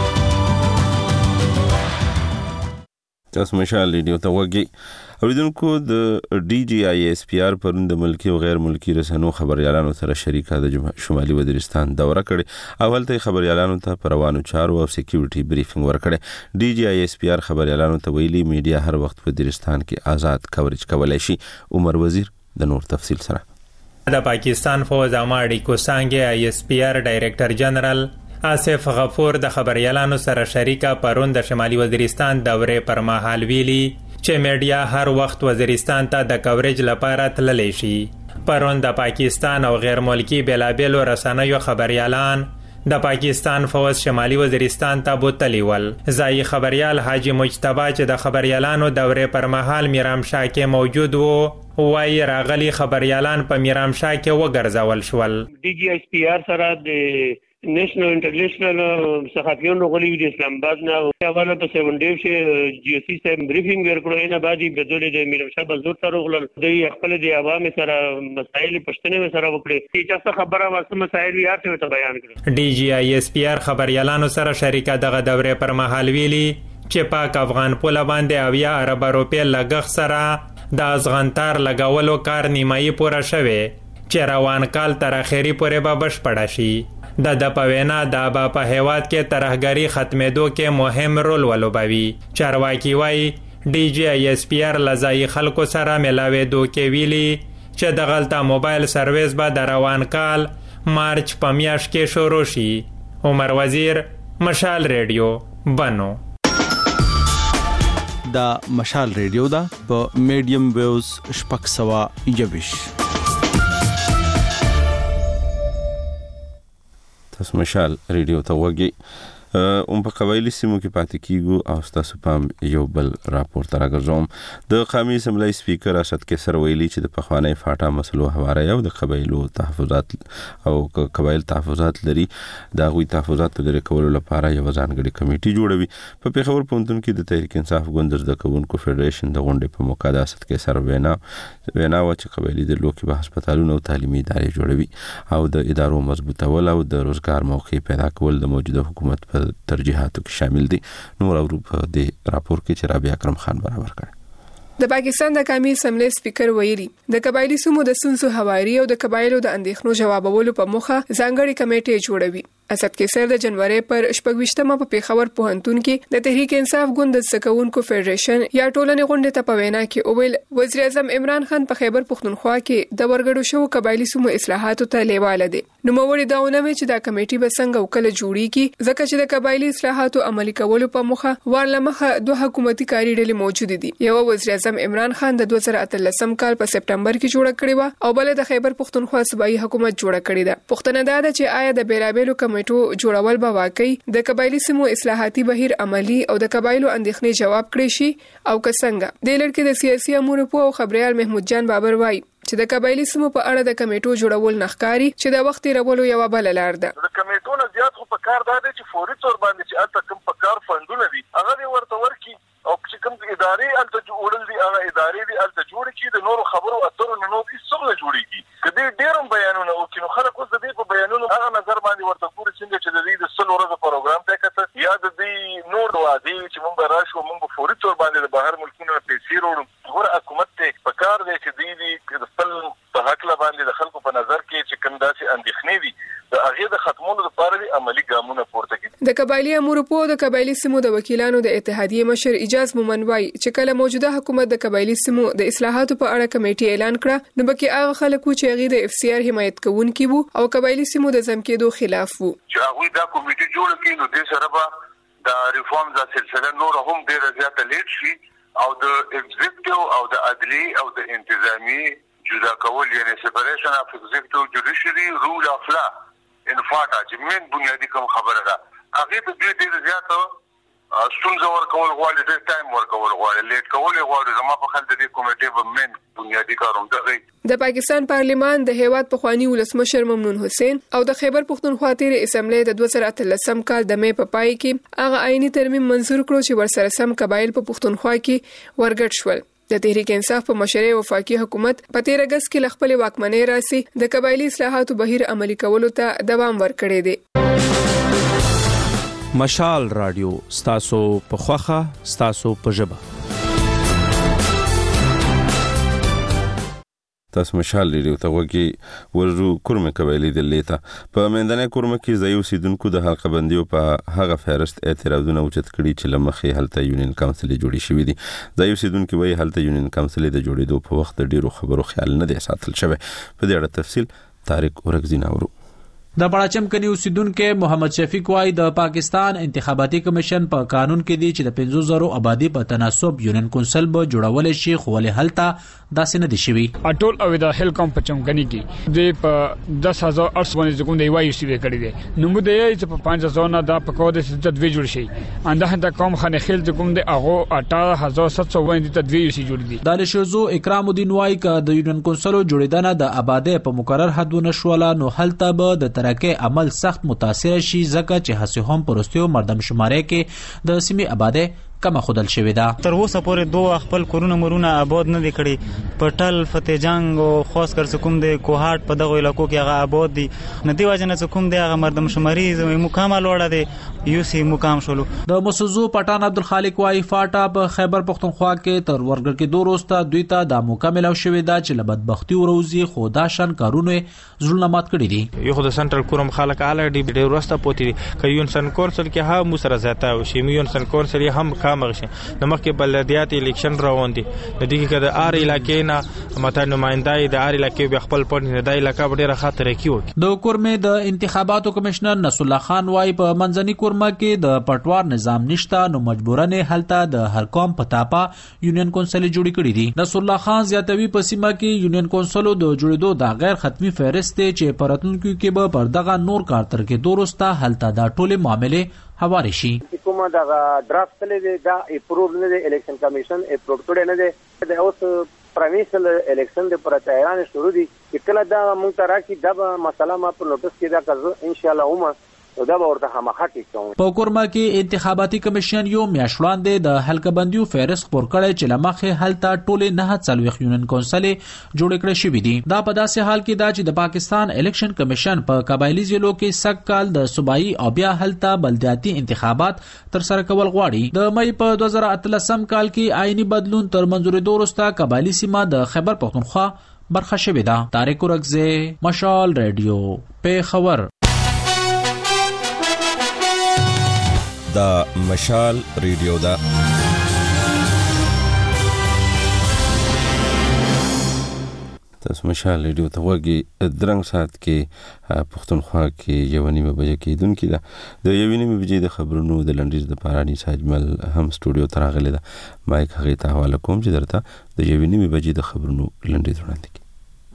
تاسو مشال ریډیو ته وګورئ. اوریدونکو د ډي جی آی ایس پی آر پرون د ملکی او غیر ملکی رسنیو خبريالانو سره شریکه د شمالي وزیرستان دوره کړې. اول ته خبريالانو ته پروانو چارو او سکیورټي بریفینګ ورکړي. ډي جی آی ایس پی آر خبريالانو ته ویلي میډیا هر وخت په وزیرستان کې آزاد کوریج کولای شي. عمر وزیر د نور تفصیل سره. د پاکستان فوج اماډي کوسانګي آی ایس پی آر ډایریکټر جنرال آصف غفور د خبريالانو سره شریکه پرون د شمالي وزیرستان دورې پر مهال ویلي چې میډیا هر وخت وزیرستان ته د کوریج لپاره تللی شي. پرون د پاکستان او غیر ملکی بلابلو رسنیو خبريالان د پاکستان فوج شمالي وزیرستان ته بوتلی ول. ځای خبريال حاجی مجتبی چې د خبريالانو دورې پر مهال میرامشاه کې موجود وو وایي راغلي خبريالان په میرامشاه کې وګرځول شول. ډي جی ایس پی آر سره د نېشنل انټرنیشنل صحافیانو غلي د اسلام آباد نه حواله په سیون ډیو چې جی اس سی سم بریفینګ ورکړو نه بعدي بدولې د میرمشاه بزور سره غلل د خپل د عوام سره مسایل پښتنې سره وکړي چې څه خبره واسه مسایل یې ارته بیان کړ. ډي جی آی ایس پی آر خبريالانو سره شریکه دغه دورې پر مهال ویلي چې پاک افغان پوله باندې اویا ارب روپې لګښ سره د ازغنتار لګولو کار نیمایي پوره شوه چې روان کال تر اخري پورې به بشپړ شي. د د پوینا د با په هیواد کې ترهګری ختمېدو کې مهم رول ولوبوي. چارواکي وایي ډي جی آی ایس پی آر لزای خلکو سره ملاوېدو کې ویلي چې د غلطه موبایل سرویس به د روان کال مارچ په میاشت کې شروع شي. عمر وزیر مشال ریډیو بنو. دا مشال ریډیو دا په میډیم ویوز شپږ سوه یوویش. تاسو مشال ریډیو ته وګورئ. اون په قبایلی سیمو کې پاتې کیږو او تاسو پام یو بل راپورټ راګرځوم. د قومي اسمبلی سپیکر اسد کسر ویلي چې د پخوانی فاټا مسلو حواله یو د قبایلو تحفظات او قبایل تحفظات لري د غوي تحفظات لري کولو لپاره یو ځانګړي کمیټي جوړوي. په پیښور پونتون کې د تحریک انصاف ګوند د کوونکو فدریشن د غونډې په موقع د اسد کسر وینا وینا و چې قبایلی د لوکي په هسپتالونو او تعلیمي ادارې جوړوي او د ادارو مضبوطول او د روزګار موقع پیدا کول د موجوده حکومت په ترجیحاتو کې شامل دي. نور اورو په دې راپور کې چې رابعه اکرم خان برابر کړ. د پاکستان د قومي اسمبلی سپیکر ویلي د قبایلی سیمو د ستونزو هواري او د قبایلو د اندېښنو جوابولو په موخه ځانګړي کمیټې جوړوي. اسد کیسر د جنوري پر شپږویشتمه په پیښور پوهنتون کې د تحریک انصاف ګوند د سکونکو فدریشن یا ټولنې غونډې ته په وینا کې اویل وزیر اعظم عمران خان په خیبر پختونخوا کې د ورګړو شو قبایلی سیمو اصلاحاتو ته لیواله دي. نو موري داونه چې دا کمیټه به څنګه وکړه جوړیږي ځکه چې د قبایلی اصلاحاتو عملي کولو په مخه ورلمخه دوه حکومتي کاری ډلې موجود دي. یو وزیر اعظم عمران خان د دوه زره اتلسم کال په سپټمبر کې جوړه کړې و او بل د خیبر پختونخوا صوبایي حکومت جوړه کړې ده. پښتنه دا ده چې آیا د بیلابېلو کمیټو جوړول به واقعي د قبایلی سیمو اصلاحاتي بهیر عملی او د قبایلو اندېښنې جواب کړی شي او که څنګه. د لړکې د سیاسي امور په خبريال محمود جان بابر وایي چې د قبایلی سیمو په اړه د کمیټو جوړول نخکاری چې د وخت رولو یو بل لار ده. د کمیټو نه زیات خو په کار ده چې فوري تور باندې چې الته کوم په کار فندونه دي هغه ورته ورکی او چې کوم ادارې الته جوړل دي هغه ادارې دي الته جوړ کی د نورو خبرو اترو نه نو هیڅ څه نه جوړیږي. کدی ډیرم بیانونه او کینو خلک اوس د دې په بیانونو هغه نظر باندې ورته ګوري چې د دې د سل ورځې پروګرام ته کته یا د دې نور وادي چې موږ راشو موږ فوري تور باندې د بهر ملکونو پیسې وروړو. ګور حکومت ته په کار دی چې دې د خپل په حق لا باندې د خلکو په نظر کې چې کوم داسې اندېښنې دي د هغه د ختمولو لپاره عملی ګامونه پورته کړي. د قبایلی امور په د قبایلی سیمو د وکیلانو د اتحادیې مشر اجاز مومن وای چې کله موجوده حکومت د قبایلی سیمو د اصلاحاتو په اړه کمیټه اعلان کړه نو بلکې هغه خلکو چې هغه د اف سی آر حمایت کوونکي وو او قبایلی سیمو د ځم کېدو خلاف وو چې هغه دا کمیټه جوړ کړي نو د سره به د ریفورم د سلسله نور هم ډیره زیاته لیټ شي او د ایگزیکټیو او د عدلی او د انتظامی جدا کول یعنی سپریشن اف ایگزیکټیو جوډیشری رول اف لا ان فاټا چې من بنیادی کوم خبره ده هغه په دې ډیر زیاته ستونزه ورکول غواړي د ټایم ورکول غواړي لیټ کول غواړي زما په خل د دې کمیټې په من بنیادی کاروم دغه د پاکستان پارلیمان د هیواد پخوانی ولسمشر ممنون حسین او د خیبر پختونخوا تیر اسمبلی د دوه زره اتلسم کال د مې په پای کې هغه آئینی ترمیم منزور کړو چې ورسره سم قبایل په پختونخوا کې ورګډ شول. د تحریک انصاف په مشرۍ وفاقي حکومت په تیر اگست کې خپل واکمنۍ راسي د قبایلی اصلاحاتو بهیر عملي کولو ته دوام ورکړی دی. مشال رادیو ستاسو په خوخه ستاسو په ژبه. تاسو مشال لري ته وګي ورو کورمه قبایلی د لیتا په مندنه کورمه کې ځایو سیدونکو د حلقه بندیو په هغه فهرست اعتراضونه اوچت کړي چې لمخې هلته یونین کونسل جوړی شوې دي. ځایو سیدونکو وایي هلته یونین کونسل د جوړېدو په وخت ډیرو خبرو خیال نه دی ساتل شوی. په دې اړه تفصیل طارق اورګزی ناورو. د بڑاچم کني اوسیدونکو محمد شفیق وای د پاکستان انتخاباتي کمیشن په قانون کې دی چې د پنځه زره آبادی په تناسب یونین کونسل به جوړول شي خو له حالت داسې نه دي شوی. اټول او د هیل کم په چم کني کې د په دس هزار ارس باندې کوم دی وای سی وکړي دي نو مو دی چې په پنځه زره نه د په کوډ د تدوی جوړ شي انده د کوم خنه خیل کوم دی هغه اټاره هزار سات سو باندې تدوی شي جوړ دي. د شوزو اکرام الدین وای ک د یونین کونسل جوړیدنه د آبادی په مقرر حدونه شواله نو حالت به د ترکه عمل سخت متاثر شي ځکه چې هڅه هم پرستیو مردم شمارې کې د سیمې آبادی کما خودل شوی دا. تر اوسه پورې دوه خپل کورونه مرونه آباد نه دي کړي. پټل فتح جنگ او خاص کر کوم د کوهات په دغه علاقو کې هغه آباد دي نه دی واجنه کوم دی هغه مردم شماري مکمل وړه دي یو سی مقام شولو. د مسوزو پټان عبدالخالق وای فاټا په خیبر پختونخوا کې تر ورګر کې دوه روستا دوی ته د مکمل او شوی دا چې لبدبختی وروزي خوداشن کارونه ظلمات کړی دي. یو خو د سنټرل کورم خلک اله ډی ډیر ورسته پوتې ک یونسن کورسل کې ها مو سره زیاته او شي یونسن کورسل هم کامغه نو مخکې بلدیات الیکشن روان دي د دې کې د ار علاقې نه ماته نمائندای د ار علاقې به خپل پټ نه د علاقې ډیره خطر کیو. د کورمه د انتخاباتو کمشنر نصر الله خان وای په منځني کورمه کې د پټوار نظام نشته نو مجبورانه حالت د هر قوم پتاپا یونین کونسل جوړی کړی دي. نصر الله خان زیاتوي په سیمه کې یونین کونسل د جوړېدو د غیر ختمي فهرست چې پرتونکو کې به پردغه نور کارتر کې دورسته حالت د ټوله معاملې حواله شي. کومه دا ډرافټ لري دا اپروቭ نه دی الیکشن کمیشن اپروቭ کړي نه دی د اوس پروینشل الیکشن د پر تیارانه شروع دي کله دا مونږ ته راکې دا مسله ما پر نوټس کې دا کړو ان شاء الله هم دا ورته همخاټی کوم. په کورما کې انتخاباتي کمیشن یو میاشوړاندې د حلقه بندیو فهرست خبر کړي چې لمخه حالت ټوله نه څلوي یونین کونسل جوړ کړي شوې دي. دا په داسې حال کې دا چې د پاکستان الیکشن کمیشن په قبایلی ضلعو کې سک کال د صوبایي او بیا حالت بلدیاتي انتخابات تر سره کول غواړي. د مې په دوه زره اتلسم کال کې آئینی بدلون تر منځوري دورسته قبایلی سیمه د خیبر پختونخوا برخه شوې ده. طارق اورګزی مشال رادیو په خبر. دا مشال ریډیو دا تاسو مشال ریډیو ته وګورئ درنګ سات کې پښتونخوا کې یو نیمه بجې کې دونکو ده د یو نیمه بجې د خبرونو د لنډیز د پارانی ساجمل هم سټوډیو ته راغلی ده مایک هغه ته حواله کوم چې درته د یو نیمه بجې د خبرونو لنډیز وړاندې کړي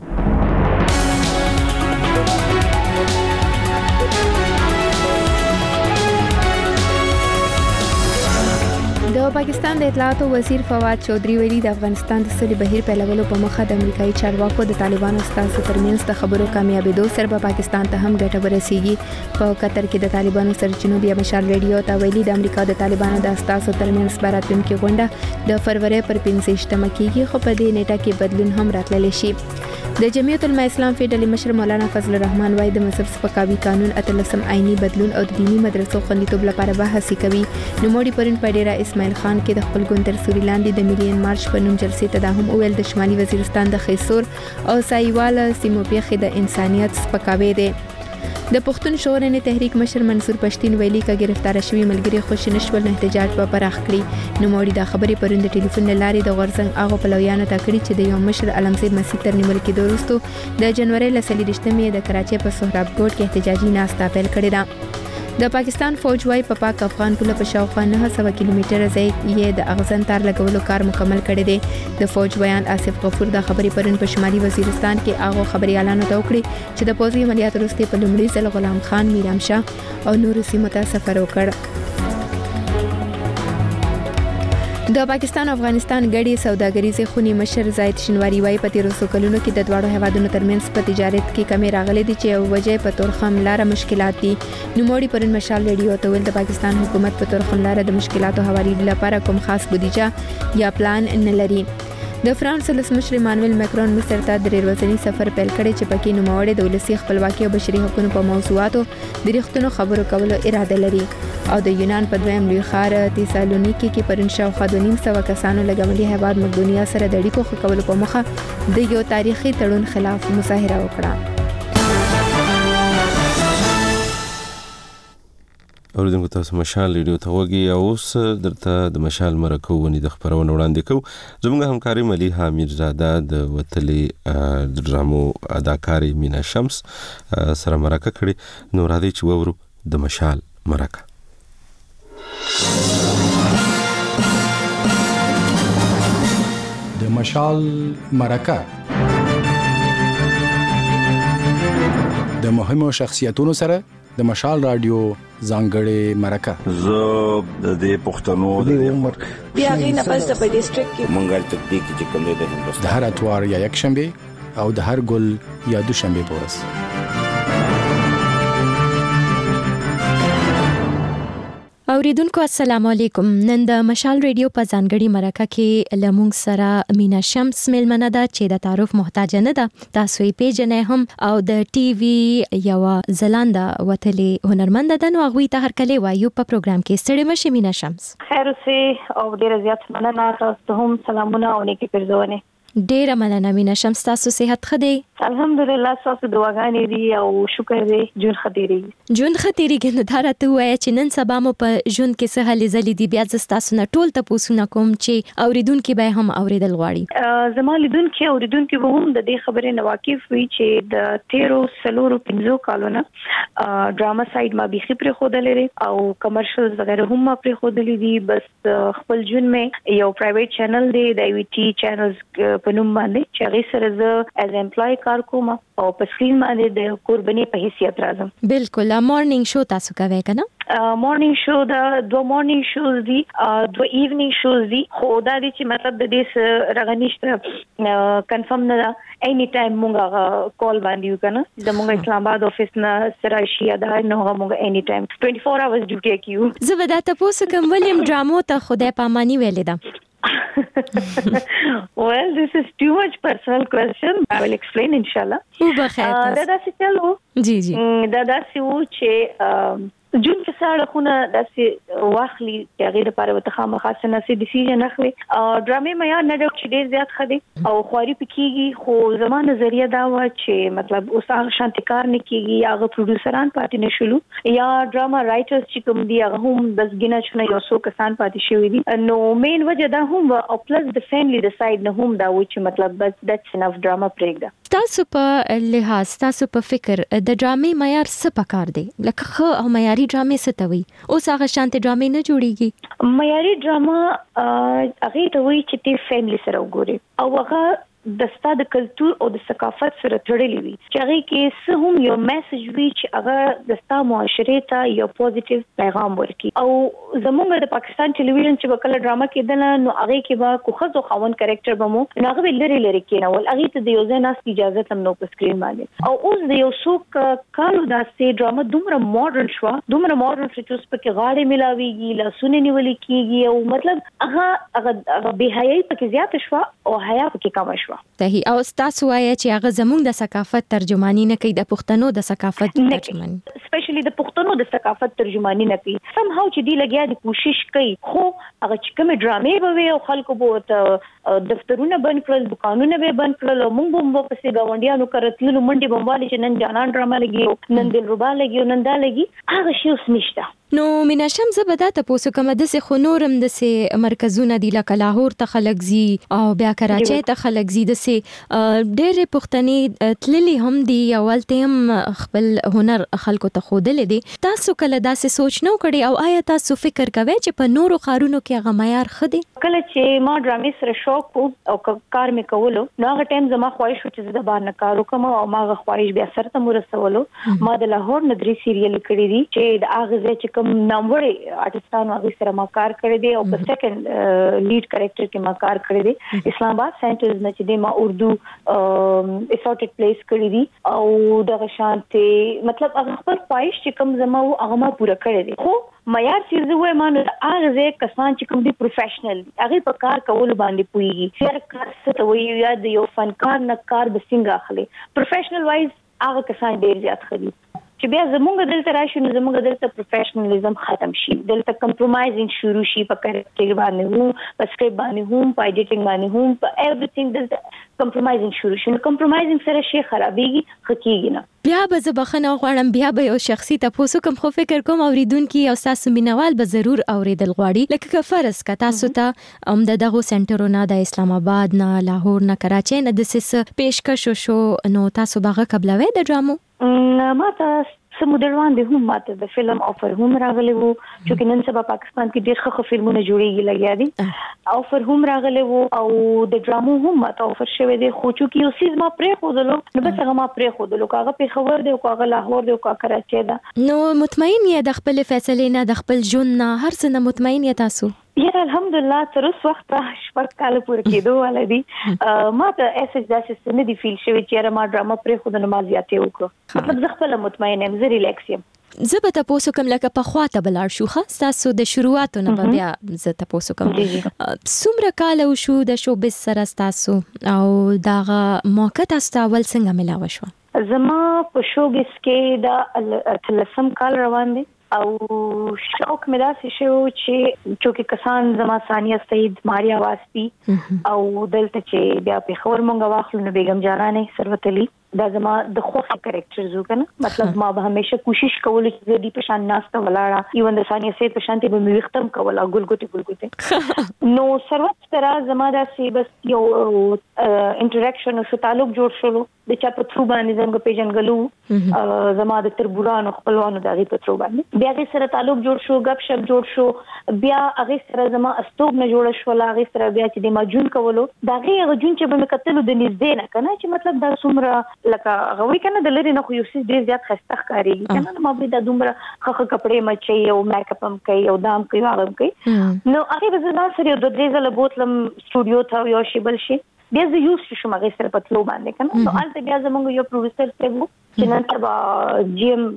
د پاکستان د اطلاعات وزیر فواد چودھری ویلي د افغانستان د سولې بهیر پیلولو په مخه د امریکایي چارواکو د طالبانو استازو ترمنځ د خبرو کامیابېدو سره په پاکستان ته هم ګټه ورسیږي په قطر کې د طالبانو سرچینو بیا مشال ریډیو ته ویلي د امریکا د طالبانو د استازو ترمنځ براتونکو غونډه د فروری پر پنځه کېږي خو په دې نیټه کې بدلون هم راتللی شي د جمعیت العلماء اسلام فی ډلې مشر مولانا فضل الرحمن وايي د مذهب سپکاوي قانون اتلسم آئینی بدلون او د دینی مدرسو خوندیتوب لپاره بحث کوي نو موړي پرون په ډیره اسماعیل خان کې د خپل ګوند تر سوري لاندې د میلیون مارچ په نوم جلسې ته د هم اویل د شمالي وزیرستان د خیسور او سایوال سیمو پیښې د انسانيت سپکاوي دي د پښتون شورنې تحریک مشر منصور پښتين ویلي ک گرفتار شوی ملګری خوش نشول نه احتجاج په پراخ کړی نو موړي د خبرې پرون د ټلیفون لارې د غورزنګ هغه پلویانو ته کړی چې د یو مشر علمزید مسیح تر نیول کې دوستو د جنوري لسلې رښتمه د کراچۍ په سهراب ګوټ کې احتجاجي ناستا پیل کړی دا د پاکستان فوج وايي په پاک افغان پوله په شاوخوا نه سو کیلومتره ځای یې د اغزن تار لګولو کار مکمل کړی دی د فوج بیان آصف غفور د خبرې پرون په شمالي وزیرستان کې هغه خبري اعلان وکړي چې د پوځي عملیاتو وروسته په لومړي ځل غلام خان میرام شاه او نور سیمو ته سفر وکړ د پاکستان افغانستان غړي سوداګریزي خونی مشر زاید شنواری وايي په تیرو سو کلونو کې د دواړو هیوادونو ترمنځ په تجارت کې کمی راغلي دي چې یو وجه په تورخم لار مشکلات دي نو موړي پرون مشال ریډیو ته ول د پاکستان حکومت په تورخم لار د مشکلاتو حواله لپاره کوم خاص بودیجه یا پلان نه لري د فرانس ولسمشر ایمانویل مکرون مصر ته د ورځنی سفر پیل کړي چې پکې نوموړي د ولسی خپلواکي او بشري حقوقو په موضوعاتو د ریښتینو خبرو کولو اراده لري او د یونان په دویم لوی ښار تیسالونیکي کې پرون شاوخوا دوه نیم سوه کسانو لګولي هیواد مقدونیا سره د اړیکو ښه کولو په مخه د یو تاریخي تړون خلاف مظاهره وکړه اوریدونکو تاسو مشال ریډیو ته وګورئ او اوس درته د مشال مرکو ونی د خبرونو وړاندې کوو زموږ همکاري مليحه میرزاده د وتلې ډرامو اداکاري مینا شمس سره مرکه کړې نو راځي چې وورو د مشال مرکه د مشال مرکه د مهمو شخصیتونو سره د مشال رادیو ځانګړې مرکه زه د دې پښتنو د عمر بیا غینه پس په ډیسټریکټ کې مونږه تکتیک چې کوم دی د هندوستان د هر اتوار یا یک شنبه او د هر ګل یا دوشنبه پورس اوریدونکو السلام علیکم نن د مشال ریډیو په ځانګړي مرکه کې لمونږ سره مینا شمس ملمنه ده چې د تعارف محتاج نه ده تاسو یې پیژنئ هم او د ټي وي یو زلانده وتلې هنرمند ده نو هغه ته هر کله وایو په پروګرام کې ستړي مشي مینا شمس خیر اوسې او ډیر زیات مننه تاسو هم سلامونه او نیکی پرځونه ډیره مننه مینا شمس تاسو صحت ښه دی الحمدلله تاسو دعاګانې دي او شکر دی جون خطيري جون خطيري کې نه دارته وای چې نن سبا مو په جون کې څه حل زلي دي بیا تاسو نه ټول ته پوښتنه کوم چې اوریدونکو به هم اوریدل غواړي زما لیدونکو اوریدونکو به هم د دې خبرې نه واقف وي چې د تیرو سلورو پنځو کالونو ډراما سایډ ما بيخي پر خود لري او کمرشلز وغیرہ هم ما پر خود لري بس خپل جون مې یو پرایویټ چینل دی د وی ټي چینلز په نوم باندې چې هغه سره زه از امپلای کار کوم او په سکرین باندې د قرباني په حیثیت راځم بالکل مارنینګ شو تاسو کوي کنه مارنینګ شو دا دوه مارنینګ شوز دي دوه ایونینګ شوز دي خو دا دي چې مطلب د دې رغنيشته کنفرم نه اني ټایم مونږه کال باندې وکنه د مونږ اسلام آباد افیس نه سره شي دا نه مونږه اني ټایم چوبیس اورز ډیوټي کیو زه به دا تاسو کوم ولیم ډرامو ته خدای پامانی ویلې ده well this is too much personal question I will explain inshallah او بخیر دا داسې چلو جی جی دا داسې و چې جون کې ساړه خونه داسې واخلي چې هغه لپاره وته خامخا سناسي ډیسیژن اخلي ډرامې معیار نه ډوک چې ډیر زیات خدي او خواري پکېږي خو زموږ نظریه دا و چې مطلب اوس هغه شانتي کار نه کیږي هغه پروډوسران پاتې نشولو یا ډراما رائټرز چې کوم دي هغه هم بس ګینه چې یو څو کسان پاتې شوی دي نو مین وجه دا هم او پلس د فیملی د ساید نه هم دا و چې مطلب بس دټس انف ډراما پرېږده تاسو په لحاظ تاسو په فکر د ډرامې معیار څه پکار دی لکه خو او معیاري ډرامې څه ته وي اوس هغه شانتي ډرامې نه جوړیږي معیاري ډراما هغه ته وایي چې تی فیملی سره وګوري او هغه د ستاد کلچر او د ثقافت سره تړلې وي چې هغه کې څه هم یو میسج وي چې هغه د ستا معاشره ته یو پوزټیو پیغام ورکړي او زموږ د پاکستان ټلویزیون چې وکړه ډراما کېدل نو هغه کې به کوخه خاون کریکټر بمو نو هغه لری لری کېنول هغه ته د یو ځای ناس اجازه تم نو په سکرین باندې او اوس د یو څوک کالو داسې ډراما دومره ماډرن شو دومره ماډرن فیچرز پکې غاړې ملاويږي لاسونه نیولې کېږي او مطلب هغه هغه به حیاي پکې زیات شو او حیا پکې کم شو صحیح او تاسو وایي چې هغه زموږ د ثقافت ترجمانی نه کوي د پښتنو د ثقافت ترجمانی سپیشلی د پښتنو د ثقافت ترجمانی نه کوي سم هاو چې دی لګیا د کوشش کوي خو هغه چې کوم ډرامې به او خلکو به دفترونه بند کړل دکانونه به بند کړل او موږ هم په سي گاونډیانو کرتلو منډي بموالي چې نن جانان ډراما لګي نن دلربا لګي نن دا لګي هغه شی اوس نشته نو مینا شم زبدا ته پوسو کوم د سه خنورم د سه مرکزونه دی لکه لاهور ته خلک زی او بیا کراچۍ ته خلک زی د سه ډېر پښتني تللی هم دی اولته هم خپل هنر خلکو ته خودل دي تاسو کله داسې سوچ نو کړی او آیا تاسو فکر کوئ چې په نورو خارونو کې هغه معیار خدي کله چې ما ډرامې سره شوق او کار مې کولو نو هغه ټایم زما خواهش و چې د بار نه کار وکم او ما هغه خواهش بیا سره مرسولو ما د لاهور ندري سیریل کړی دي چې د هغه ځای چې کوم ناموړي آرټستانو هغه سره ما کار کړی دی او په سیکنډ لیډ کریکټر کې ما کار کړی دی اسلام آباد سنټرز نه چې د ما اردو اسورټډ پلیس کړی دی او د شانتي مطلب هغه خپل خواهش چې کوم زما هغه ما پوره کړی دی خو معیار چې زه وایم نو هغه ځای کسان چې کوم دي پروفیشنل هغه په کار کول باندې پويږي چې کار څه ته وایي یا د یو فنکار نه کار به څنګه اخلي پروفیشنل وایز هغه کسان ډیر زیات خري چې بیا زمونږ دلته راشي نو زمونږ دلته پروفیشنالیزم ختم شي دلته کمپرومایزینګ شروع شي په کریکټر باندې هم په سکرپټ باندې هم په ایډیټینګ باندې هم په ایوریثینګ دلته کمپرومایزینګ شروع شي نو کمپرومایزینګ سره شي خرابېږي خکېږي نه بیا به زه بخنه غواړم بیا به یو شخصي تاسو کوم خو فکر کوم اوریدونکو او تاسو مینوال به ضرور اوریدل غواړي لکه که فرض کا تاسو ته ام دغه سنټرونه د اسلام آباد نه لاهور نه کراچۍ نه د سس پیشکش شو نو تاسو باغه قبلوي د ډرامو ما ته سمودروان د هم ماته د فلم افر هم راغلی وو چې نن سبا پاکستان کې ډېر ښه فلمونه جوړیږي لګیا دي افر هم راغلی وو او د ډرامو هم ماته افر شوی دی خو چې یو سیز ما پرې خودلو نو بس هغه ما پرې خودلو کاغه په خبر دی او کاغه لاهور دی او کاغه کراچۍ ده نو مطمئن یې د خپل فیصله نه د خپل ژوند نه هر څه نه مطمئن یې تاسو یا الحمدلله تر اوس وخت شپږ کال پورې کېدو ولدي ما ته اساس داسې نه دی فیل شوی چې ما ډراما پرې خود نه ما زیاتې وکړه مطلب زه خپل مطمئن یم زه ریلیکس یم زه به تاسو کوم لکه په خواته بلار شو خاص تاسو د شروعاتو نه بیا زه تاسو کوم څومره کال شو د شو بس سره تاسو او داغه موقع تاسو اول څنګه ملاوي شو زما په شوګس کې د تلسم کال روان دي او شوق مې داسې شو چې چې کسان زما ثانیه سید ماریا واسپی او دلته چې بیا په خبر مونږ واخلو نو بیگم جانانه ثروت علي دا زما د خوخه کریکټرز وکنه مطلب ما به همیشه کوشش کوله چې دې په شان ناسته ولاړه ایون د ثانیه سید په شانتي به مې ختم کوله ګلګوتي ګلګوتي نو ثروت سره زما داسې بس یو انټریکشن او تعلق جوړ شو د چا په ترو باندې زموږ پیژنګلو زما د تربورانو خپلوانو دغه په ترو باندې بیا هغه سره تعلق جوړ شو غب شپ جوړ شو بیا هغه سره زما استوب نه جوړ شو هغه سره بیا چې د ماجون کولو دغه هغه جون چې به مکتلو د نږدې نه کنه چې مطلب دا څومره لکه غوي کنه د لری نه خو یو څه ډیر زیات خسته ښکاری کنه ما به د دومره خخ کپڑے مچي او میک اپ هم کوي او دام کوي هغه کوي نو هغه به زما سره د دې ځله بوتلم سټوډیو ته یو شی بل شي بیا زه یو شم هغه سره په تلو باندې کنه نو البته بیا زمونږ یو پروډوسر ته وو چې نن سبا جی ام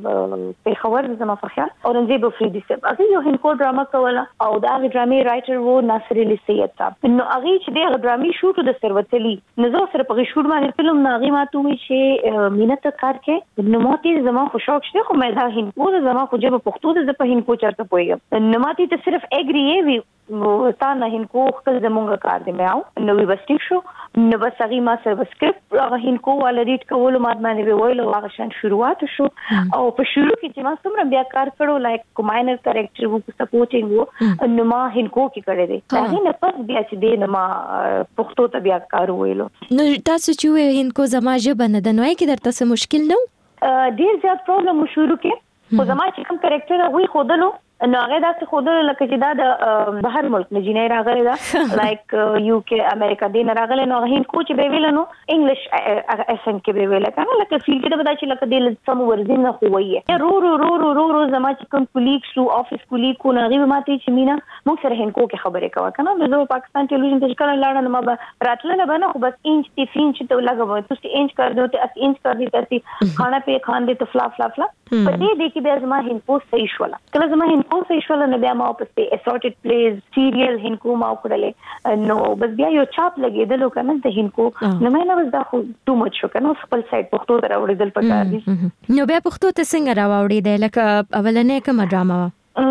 پیښور زما په خیال اورنګزیب افریدي صاحب هغه یو هندکو ډراما کوله او دا ډرامې رائټر وو ناصر علي سید صاحب نو هغه چې دا ډرامې شوټ د سروتلی نو سره په شوټ باندې فلم ناغي ماتو چې مینت کار کې نو ماته زما خوشاله شته خو مې دا هندکو زما خو جبه پښتو د په هندکو چرته پويګم نو ماته ته صرف اګری وی تا نه هندکو خپل زمونږ کار دی مې او نو وستیک شو نو بس هغه ما سره سکرپټ هغه هندکو ول ریډ کول ما باندې ویل او هغه شان شروعات شو او په شروع کې چې ما څومره بیا کار کړو لایک کوماینر کریکټر وو سپورټینګ وو نو ما هندکو کې کړی دی هغه نه پس بیا چې دی نو ما پښتو ته بیا کار ویلو نو تاسو چې هندکو زما ژبه نه د نوای کې درته څه مشکل نه ډیر زیات پرابلم شروع کې خو زما چې کوم کریکټر وی خودلو نو هغه داسې خودلو لکه چې دا د بهر ملک نه جنې راغلی دا لایک یو کې امریکا دی نه راغلی نو هغه هندکو چې به ویل نو انګلیش اسن کې به ویل کنه لکه فیل کې دا چې لکه د سم ورزین نه خوایي رو رو رو رو رو رو زما چې کوم کولیګ شو افیس کولیګ کو نه غي ماته چې مینا موږ سره هندکو کې خبرې کوي کنه نو پاکستان ټلویزیون ته کله لاړم ما به راتله نه بنه خو بس انچ تی فینچ ته لګو تاسو انچ کر دو ته انچ کر دي تاسو خانه په خان دي ته فلا فلا فلا په دې دې کې بیا زما هندکو صحیح شولا کله زما هندکو صحیح شولا نه بیا ما په اسورټډ پلیز سیریل هندکو ما وکړلې نو بس بیا یو چاپ لګیدلو کنه د هندکو نو مې نه بس دا خو ټو مچ شو کنه خپل سایت پښتو ته راوړل پکار دي نو بیا پښتو ته څنګه راوړې دی لکه اولنې کوم ډراما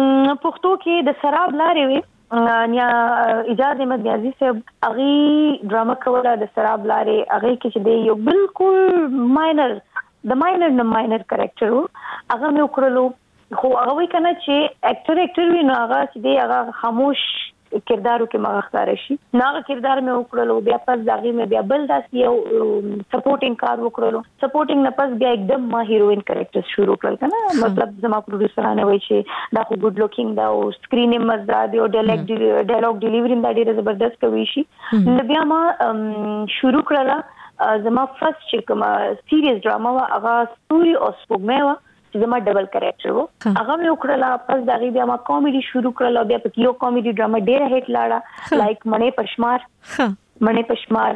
پښتو کې د سراب لارې وي یا ایجاد احمد نیازی صاحب اغي ډراما کوله د سراب لارې اغي کې چې دی یو بالکل ماینر د ماینر نه ماینر کریکټر وو هغه مې وکړلو خو هغه وی کنه چې اکټر اکټر وی نو هغه چې دی هغه خاموش کردارو کې ما ختاره شي ناغه کردار مې وکړلو بیا پس داغي مې بیا بل داس یو سپورټینګ کار وکړلو سپورټینګ نه پس بیا एकदम ما هیروین کریکټر شروع کړل کنه مطلب زما پروډوسرانه وای چې دا خو ګډ لوکینګ دا او سکرین مزدا دی او ډایلګ ډایلوګ ډیلیوري دا ډیره زبردست کوي شي نو بیا ما شروع کړل زما فرست چې کومه سیریز ډراما وا هغه ستوري او سپوږمۍ وا چې زما ډبل کریکټر وو هغه مې وکړل پس دا غي بیا ما کامیډي شروع کړل بیا په یو کامیډي ډراما ډېر هټ لاړه لایک منې پشمار منې پشمار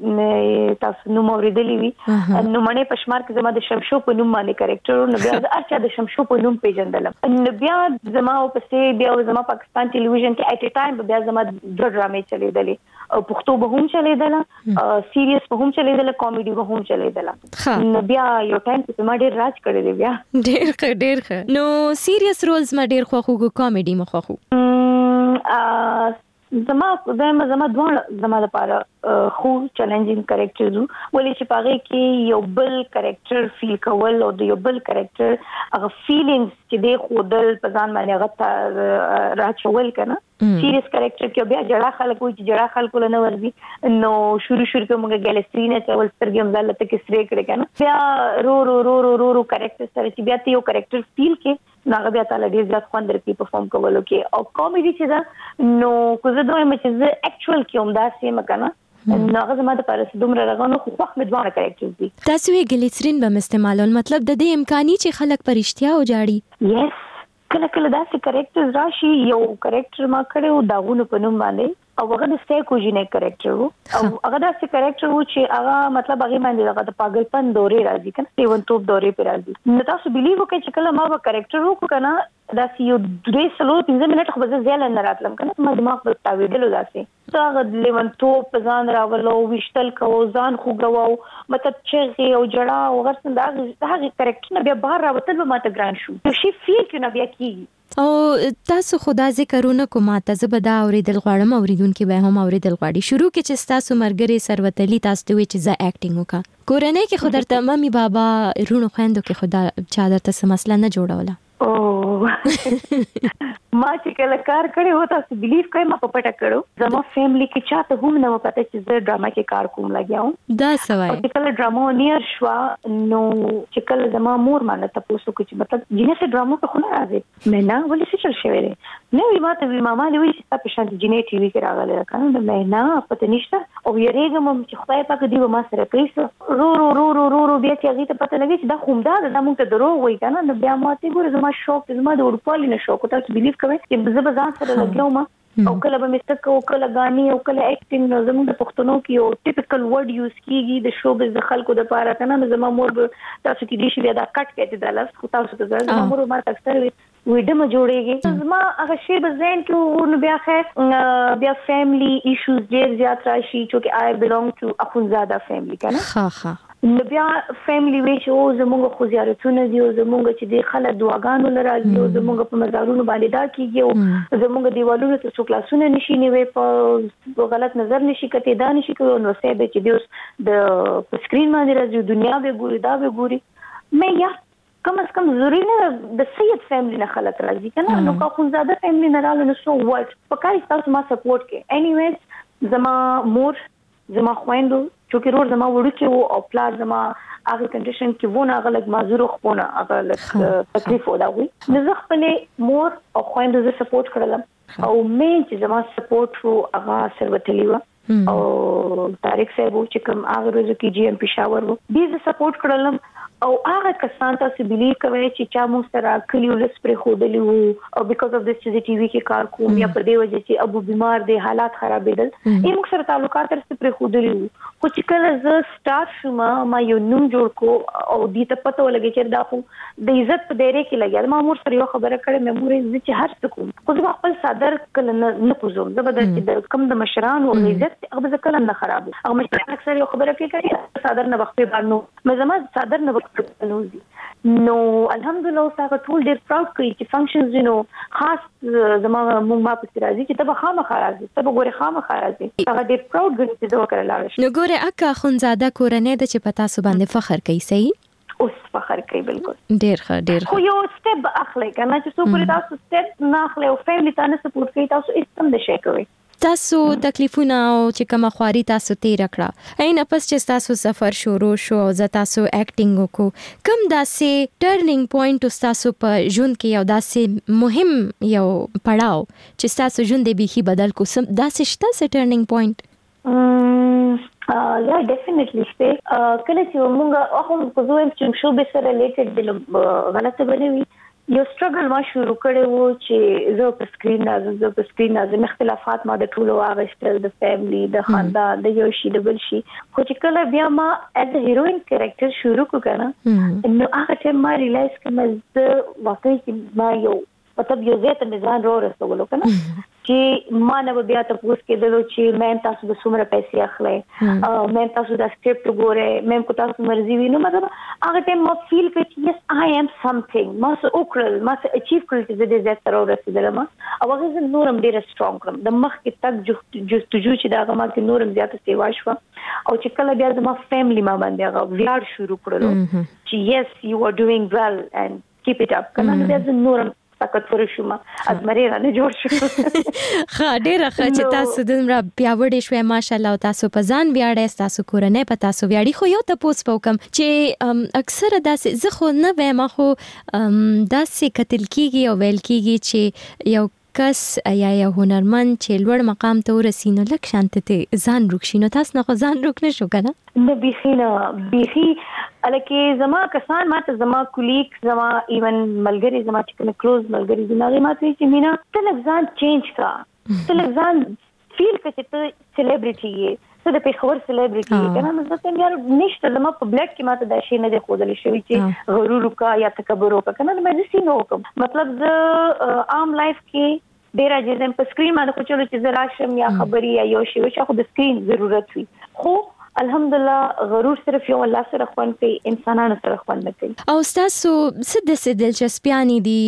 نه تاسو نو موریدلی وی نو منې پشمار کې زما د شمشو په نوم باندې کریکټر نو بیا اچھا د شمشو په نوم پیژندل نو بیا زما په سي بیا زما پاکستان ټلویزیون کې اټ ا ټایم بیا زما د ډرامې چلیدلې او پښتو به هم چلیدل سیریس به هم چلیدل کامیډي به هم چلیدل نو بیا یو ټایم چې ما ډېر راج کړی دی بیا ډېر ښه ډېر ښه نو سیریس رولز ما ډېر خو خو کامیډي مخ خو زما زما زما دوه زما لپاره خو چیلنجینګ کریکټرز ولې چې پاره کې یو بل کریکټر فیل کول او د یو بل کریکټر هغه فیلینګز چې د خودل په ځان باندې هغه راچول کنه سیریس کریکټر کې بیا جړه خلک وي چې جړه خلک له ورزي نو شروع شروع کې موږ ګلیسرینه چې ول سترګې مزل ته کې سری کړي کنه بیا رو رو رو رو رو رو کریکټر سره چې بیا ته یو کریکټر فیل کې ناغه بیا تعالی ډیر ځات خوند درکې پرفارم کولو کې او کامیډي چې دا نو کو زه دوی مې چې زه اکچوال کې هم داسې مکنه ناغه زما د پارس دومره راغونو خو وخت مې دوه کریکټر دي تاسو یې ګلیسرین به استعمالول مطلب د دې امکاني چې خلک پرشتیا او جاړي یس کله کله داسې کریکټر راشي یو کریکټر ما کړو داغونو په نوم باندې او هغه د سایکوجینیک کریکټر وو او هغه داسې کریکټر وو چې هغه مطلب هغه باندې هغه د پاگلپن دورې راځي کنه دیون توپ دورې پر راځي نو تاسو بلیو وکړئ چې کله ما به کریکټر وکړ کنه داسې یو درې سلو پنځه منټ خو به زیاله نه راتلم کنه ما دماغ په تاویدلو داسې دا هغه لیون توپ ځان راولو وشتل کو ځان خو غواو مطلب چې یو جړه او غرسن دا هغه کریکټر نه بیا بهر راوتل به ماته ګران شو نو شي فیل کنه بیا کیږي او تاسو خدا ذکرونه کومه ته زبدا اوریدل غواړم اوریدونکو به هم اوریدل غواړي شروع کې چې تاسو مرګري سروتلی تاسو ته وی چې ز اکټینګ وکا کورنۍ کې خو درته مامي بابا رونو خويندو کې خدا چا درته څه مسله نه جوړوله او ما چې کله کار کړی و تاسو بلیف کوئ ما په پټه کړو زما فیملی کې چاته هم نه پته چې زه ډراما کې کار کوم لګیاو دا سوای چې کله ډراما نیر شو نو چې کله زما مور باندې تاسو کو چې مطلب جنې ډراما په خونه راځي مې نه ولې څه چل شوی دی نو وی ماته وی ماما لوي چې تاسو شانت جنې ټي وي کې راغله کنه مې نه پته نشته او یریګم چې خدای پاک دې ما سره کوي رو رو رو رو رو رو بیا چې هغه ته پته لګي چې دا خوم دا د موږ ته درو وای کنه نو بیا ماته ګوره زما شوق زما د اورپالي نه شوق تاسو بلیف کوئ چې زه به ځان سره لګیاو ما او کله به مستک او کله غاني او کله اکټینګ نو زموږ د پښتنو کې یو ټیپیکل ورډ یوز کیږي د شوبز د خلکو د پاره کنه نو زموږ مور تاسو کې دي چې دا کټ کېته د لاس خو تاسو ته زموږ مور ما اکثر ویډم جوړيږي زما هغه شی به زین کې ورن بیا خیر بیا فیملی ایشوز ډیر زیات راشي چې آی بیلونګ ټو اخونزاده فیملی کنه ها ها نو بیا فیملی وی چې او زموږ خو زیارتونه دي او زموږ چې د خلک دعاګانو لراځي او زموږ په مزارونو باندې دا کیږي او زموږ دیوالونو ته څو کلاسونه نشي نیوي په غلط نظر نشي کته دا نشي کوي نو سه به چې د سکرین باندې راځي دنیا به ګوري دا به ګوري مې یا کم از کم ضروري نه د سید فیملی نه خلک راځي کنه نو کا خو زیاده فیملی نه رااله نو سو ورک پکای تاسو ما سپورټ کې انیویز زما مور زما خويندو چې رور زما وړو کې او پلار زما هغه کنډیشن کې وونه هغه لګ مازور خونه هغه لګ تکلیف ودا وي نو زه خپل مور او خويندو زه سپورټ کړلم او مې چې زما سپورټ وو هغه سروتلی و او طارق صاحب چې کوم هغه ورځ کې جی ام پېښور وو دې زه سپورټ کړلم او هغه کسان تاسو بلیو کوي چې چا مو سره کلیو لس پر خودلی وو او بیکاز اف دس چې ټي وي کې کار کوم یا په دې وجه چې ابو بیمار دی حالات خرابېدل یې موږ سره تعلقات تر پر خودلی وو خو چې کله ز سٹارټ شوم ما یو نوم جوړ کو او دې ته پته ولګی چې دا خو د عزت په ډیره کې لګیا ما مور سره یو خبره کړې مې مور عزت چې هر څه کوم خو زه خپل صدر کله نه کوزم زه به د کم د مشران او عزت هغه ځکه کله نه خراب هغه مشران اکثر یو خبره کوي صدر نه وخت باندې مې زما صدر نه نوزي نو الحمدلله اوسه ټول ډیر پراود کوي چې فنکشنز یو نو خاص زما مونږ ما په راځي چې تبه خامه خارازي تبه ګوره خامه خارازي هغه ډیر پراود ګڼي چې دا وکړل نو ګوره اکا خونزاده کورنۍ د چې پتا سو باندې فخر کوي صحیح اوس فخر کوي بالکل ډیر ښه ډیر خو یو سټپ اخلي کنه چې څو پرې تاسو سټپ نه اخلي او فیملی تاسو سپورټ کوي تاسو استم د شي کوي تاسو تکلیفونه او چې کوم خواري تاسو تیر کړه عین پس چې تاسو سفر شروع شو او ز تاسو اکټینګ وکړو کوم داسې ټرنینګ پوینټ تاسو په ژوند کې یو داسې مهم یو پړاو چې تاسو ژوند به هی بدل کو سم داسې شته څه ټرنینګ پوینټ یا ډیفینیټلی سپه کله چې موږ هغه په زویم چې شو به سره ریلیټډ د غلطه بنوي یو سټرګل ما شروع کړی وو چې زه په سکرین نازم زه په سکرین نازم اختلافات ما د ټولو واغشتل د فیملی د خاندان د یو شي د بل شي خو چې کله بیا ما از ا هیروین کریکټر شروع کړم نو هغه ټیم ما ریلایز کړم چې واقعي ما یو مطلب یو ځای ته ځان را رسولو کنه چې ما نه بیا تاسو کې دلو چې مې تاسو د څومره پیسې اخلي مې تاسو د سکرپټ ګوره مې کو تاسو مرزي وینم مطلب هغه ټیم ما فیل کړ چې یس آی ام سمثینګ ما څه وکړل ما څه اچیو کړل چې د دې تر رسیدلم او هغه زه نورم ډیر سترونګ کړم د مخ کې تک جستجو چې دا ما کې نورم زیاته سیوا شو او چې کله بیا زما فیملی ما باندې هغه ویاړ شروع کړل چې یس یو ار ډوینګ ویل اند کیپ اټ اپ کنه بیا زه نورم طاقت ور شوم ازمري را نه جوړ شو خا ډیره ښه چې تاسو دمر پیاوړې شوې ماشالله او تاسو په ځان ویاړې تاسو کورنۍ په تاسو ویاړې خو یو ته پوس پوکم چې اکثره داسې زه خو نه وایم خو داسې کتل کیږي او ویل کیږي چې یو کس یا یو هنرمند چې لوړ مقام ته ورسینو لکه شانته ځان روښینو تاسو نه ځان روک نشو کنه نه بيخينا بيخي الکه زما کسان ماته زما کولیک زما ایون ملګری زما چې کلوز ملګری زما ماته چې مینا تل ځان چینج کا تل ځان فیل کړي ته سلیبریټي یې څه د پیښور سلیبریټي کنه نو زه څنګه یار نشته زما په بلډ کې ماته دا شی نه دی خودل شوی چې غرور کا یا تکبر وکړه کنه مې دې سینو کوم مطلب زه عام لایف کې ډیر اجازه په سکرین باندې خو چلو چې زرا شم یا خبري یا یو شی چې خو د سکرین ضرورت وي خو الحمدلله غرور صرف یو الله سره خوان کوي انسانانو سره خوان نه کوي او تاسو څه د دلچسپیانی دي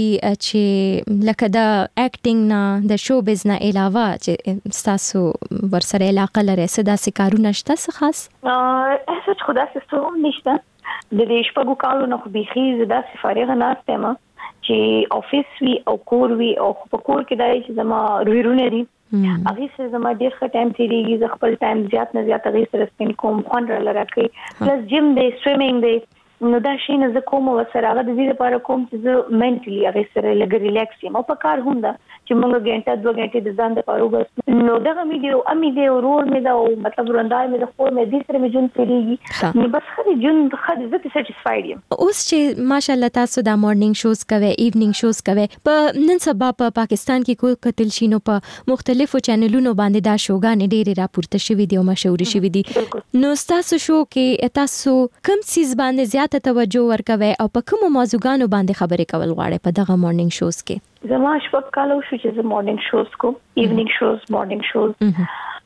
چې لکه د اکټینګ نه د شو بزنس علاوه چې تاسو ورسره علاقه لرئ څه داسې کارونه شته څه خاص ا هیڅ خدا څه نشته د دې شپږو کالو نه خو بيخي زدا فارغ نه استم چې افیس وی او کور وی او په کور کې دای چې زما رویرونه دي هغه څه زما ډیر ښه ټایم تیریږي ز خپل ټایم زیات نه زیات هغه سره سپین کوم خوان را لراکي پلس جیم دی سویمینګ دی نو دا شي نه ز کوم وسره هغه د دې لپاره کوم چې ز منټلی هغه سره لګ ریلیکس یم او په کار هم دا چې موږ ګنټه دوه غنټې د ځان د پاره وګورو نو دغه مې دی او امي دی ورور مې دا او مطلب ورندای مې د خور مې د سره مې جون تیریږي نو بس خدي جون خدي زه سټیسفاید یم. اوس چې ماشالله تاسو دا مارنینګ شوز کوي ایونینګ شوز کوي په نن سبا په پاکستان کې کو قتل شینو په مختلفو چینلونو باندې دا شوګان ډېری راپورته شوی دی او مشهور شوی دی. نو تاسو شو کې تاسو کوم سیس باندې زیاته توجه ورکوي او په کومو موضوعاتو باندې خبرې کول غواړي په دغه مارنینګ شوز کې؟ زما شپږ کال شو چې زه مارنینګ شوز کوم ایونینګ شوز مارنینګ شوز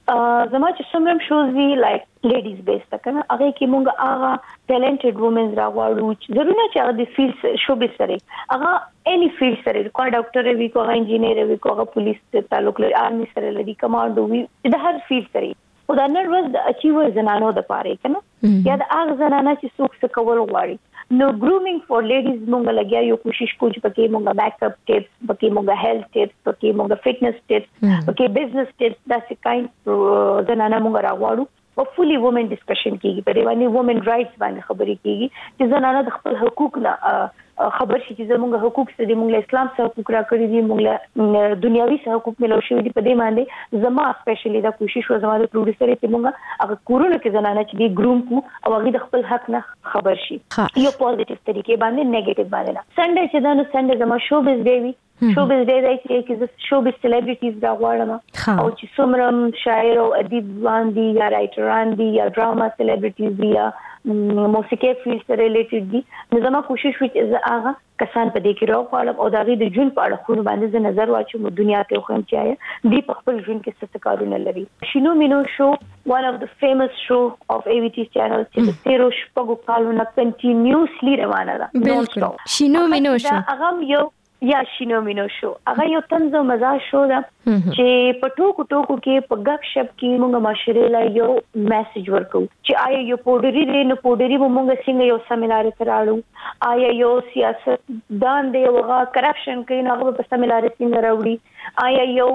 زما چې څومره شوز دي لایک لیډیز بیس کنه هغه کې مونږ هغه ټیلنټډ وومنز راغواړو ضروري نه چې هغه د فیلډ شوبې سره هغه اني فیلډ سره کو ډاکټر وي کو انجینیر وي کو پولیس ته تعلق لري آرمي سره لري کمانډو وي د هر فیلډ سره او دا نن ورځ د اچیور زنانو د پاره کنه یا د هغه زنانه چې څوک څه کول غواړي نو ګرومینګ فور لیډیز مونږ لګیا یو کوشش کوو چې پکې مونږه بیک اپ ټیپس پکې مونږه هیلث ټیپس پکې مونږه فټنس ټیپس پکې بزنس ټیپس دا څه کایند زنانه مونږ راغواړو او فولي وومن ډسکشن کیږي په دې باندې وومن رائټس باندې خبرې کیږي چې زنانه د خپل حقوق نه خبر شي چې زموږ حقوق څه دي موږ اسلام سره حقوق را کړی دي موږ دنیوي سره حقوق ملو شوی دي په دې باندې زما سپیشلی دا کوشش و زما د پروډوسر چې موږ هغه کورونه کې زنانه چې دی ګروم کو او هغه د خپل حق نه خبر شي یو پوزټیو طریقې باندې نیگیټیو باندې نه سنډه چې دا نو سنډه زما شوبز دی وی شوبز دی دی چې زه شوبز سلیبریټیز دا غواړم او چې څومره شاعر او ادیب باندې یا رائټران دي یا ډراما سلیبریټیز دي یا موسیقي فیلډ سره ریلیټډ دي نو زما کوشش وکړ چې هغه کسان په دې کې راوړم او دا غي د جون په اړه خو باندې زه نظر واچوم دنیا ته خو هم چاهي دی په خپل ژوند کې څه کارونه لري. شینو مینو شو one of the famous show of A V T channel چې د تیرو شپږو کالونو کنټینیوسلی روانه ده. بالکل شینو مینو شو هغه یو یا شینو مینو شو هغه یو طنز او مزاح شو ده چې په ټوکو ټوکو کې په غک شپ کې موږ معاشره لا یو میسج ورکو چې آیا یو پودری دی نو پودری به موږ څنګه یو سیمینار ته راړو آیا یو سیاست دان دی وغه کرپشن کوي نو هغه په سیمینار څنګه راوړي آیا یو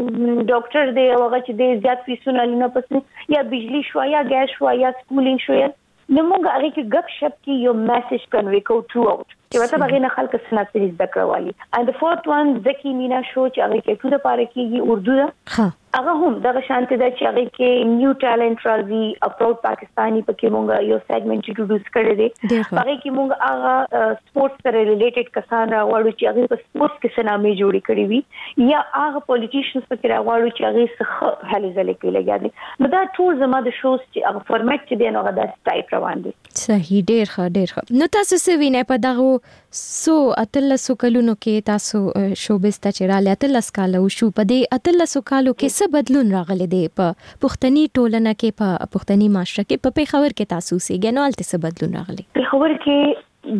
ډاکټر دی وغه چې د زیات فیسونه لنه پس یا بجلی شو یا ګیس شو یا سکولینګ شو نو موږ هغه کې غک شپ کې یو میسج کنوي کو ټرو اوټ چې مطلب هغه نه خلک سنت سری ذکر والی and the fourth one زکی مینا شو چې هغه کې ټول پاره کېږي اردو ده هغه هم دغه شانته ده چې هغه کې نیو ټالنت راځي اپروډ پاکستانی پکې مونږه یو سیګمنټ انټروډوس کړی دی هغه کې مونږ هغه سپورتس سره ریلیټډ کسان راوړو چې هغه په سپورتس کې سنامې جوړې کړې وي یا هغه پولیټیشنز پکې راوړو چې هغه څه هلي ځلې کوي لګیا دي نو دا ټول زما د شوز چې هغه فارمټ چې دی نو هغه د ټایپ روان دي. صحیح ډیر ښه ډیر ښه. نو تاسو څه وینئ په دغه سو اتلسو کلونو کې تاسو شوبز ته چراله اتلس کال شو په دې اتلسو کالو کې څه بدلون راغلی دی په پښتني ټولنه کې په پښتني معاشره کې په پیښور کې تاسو سیګنو الته څه بدلون راغلی؟ پیښور کې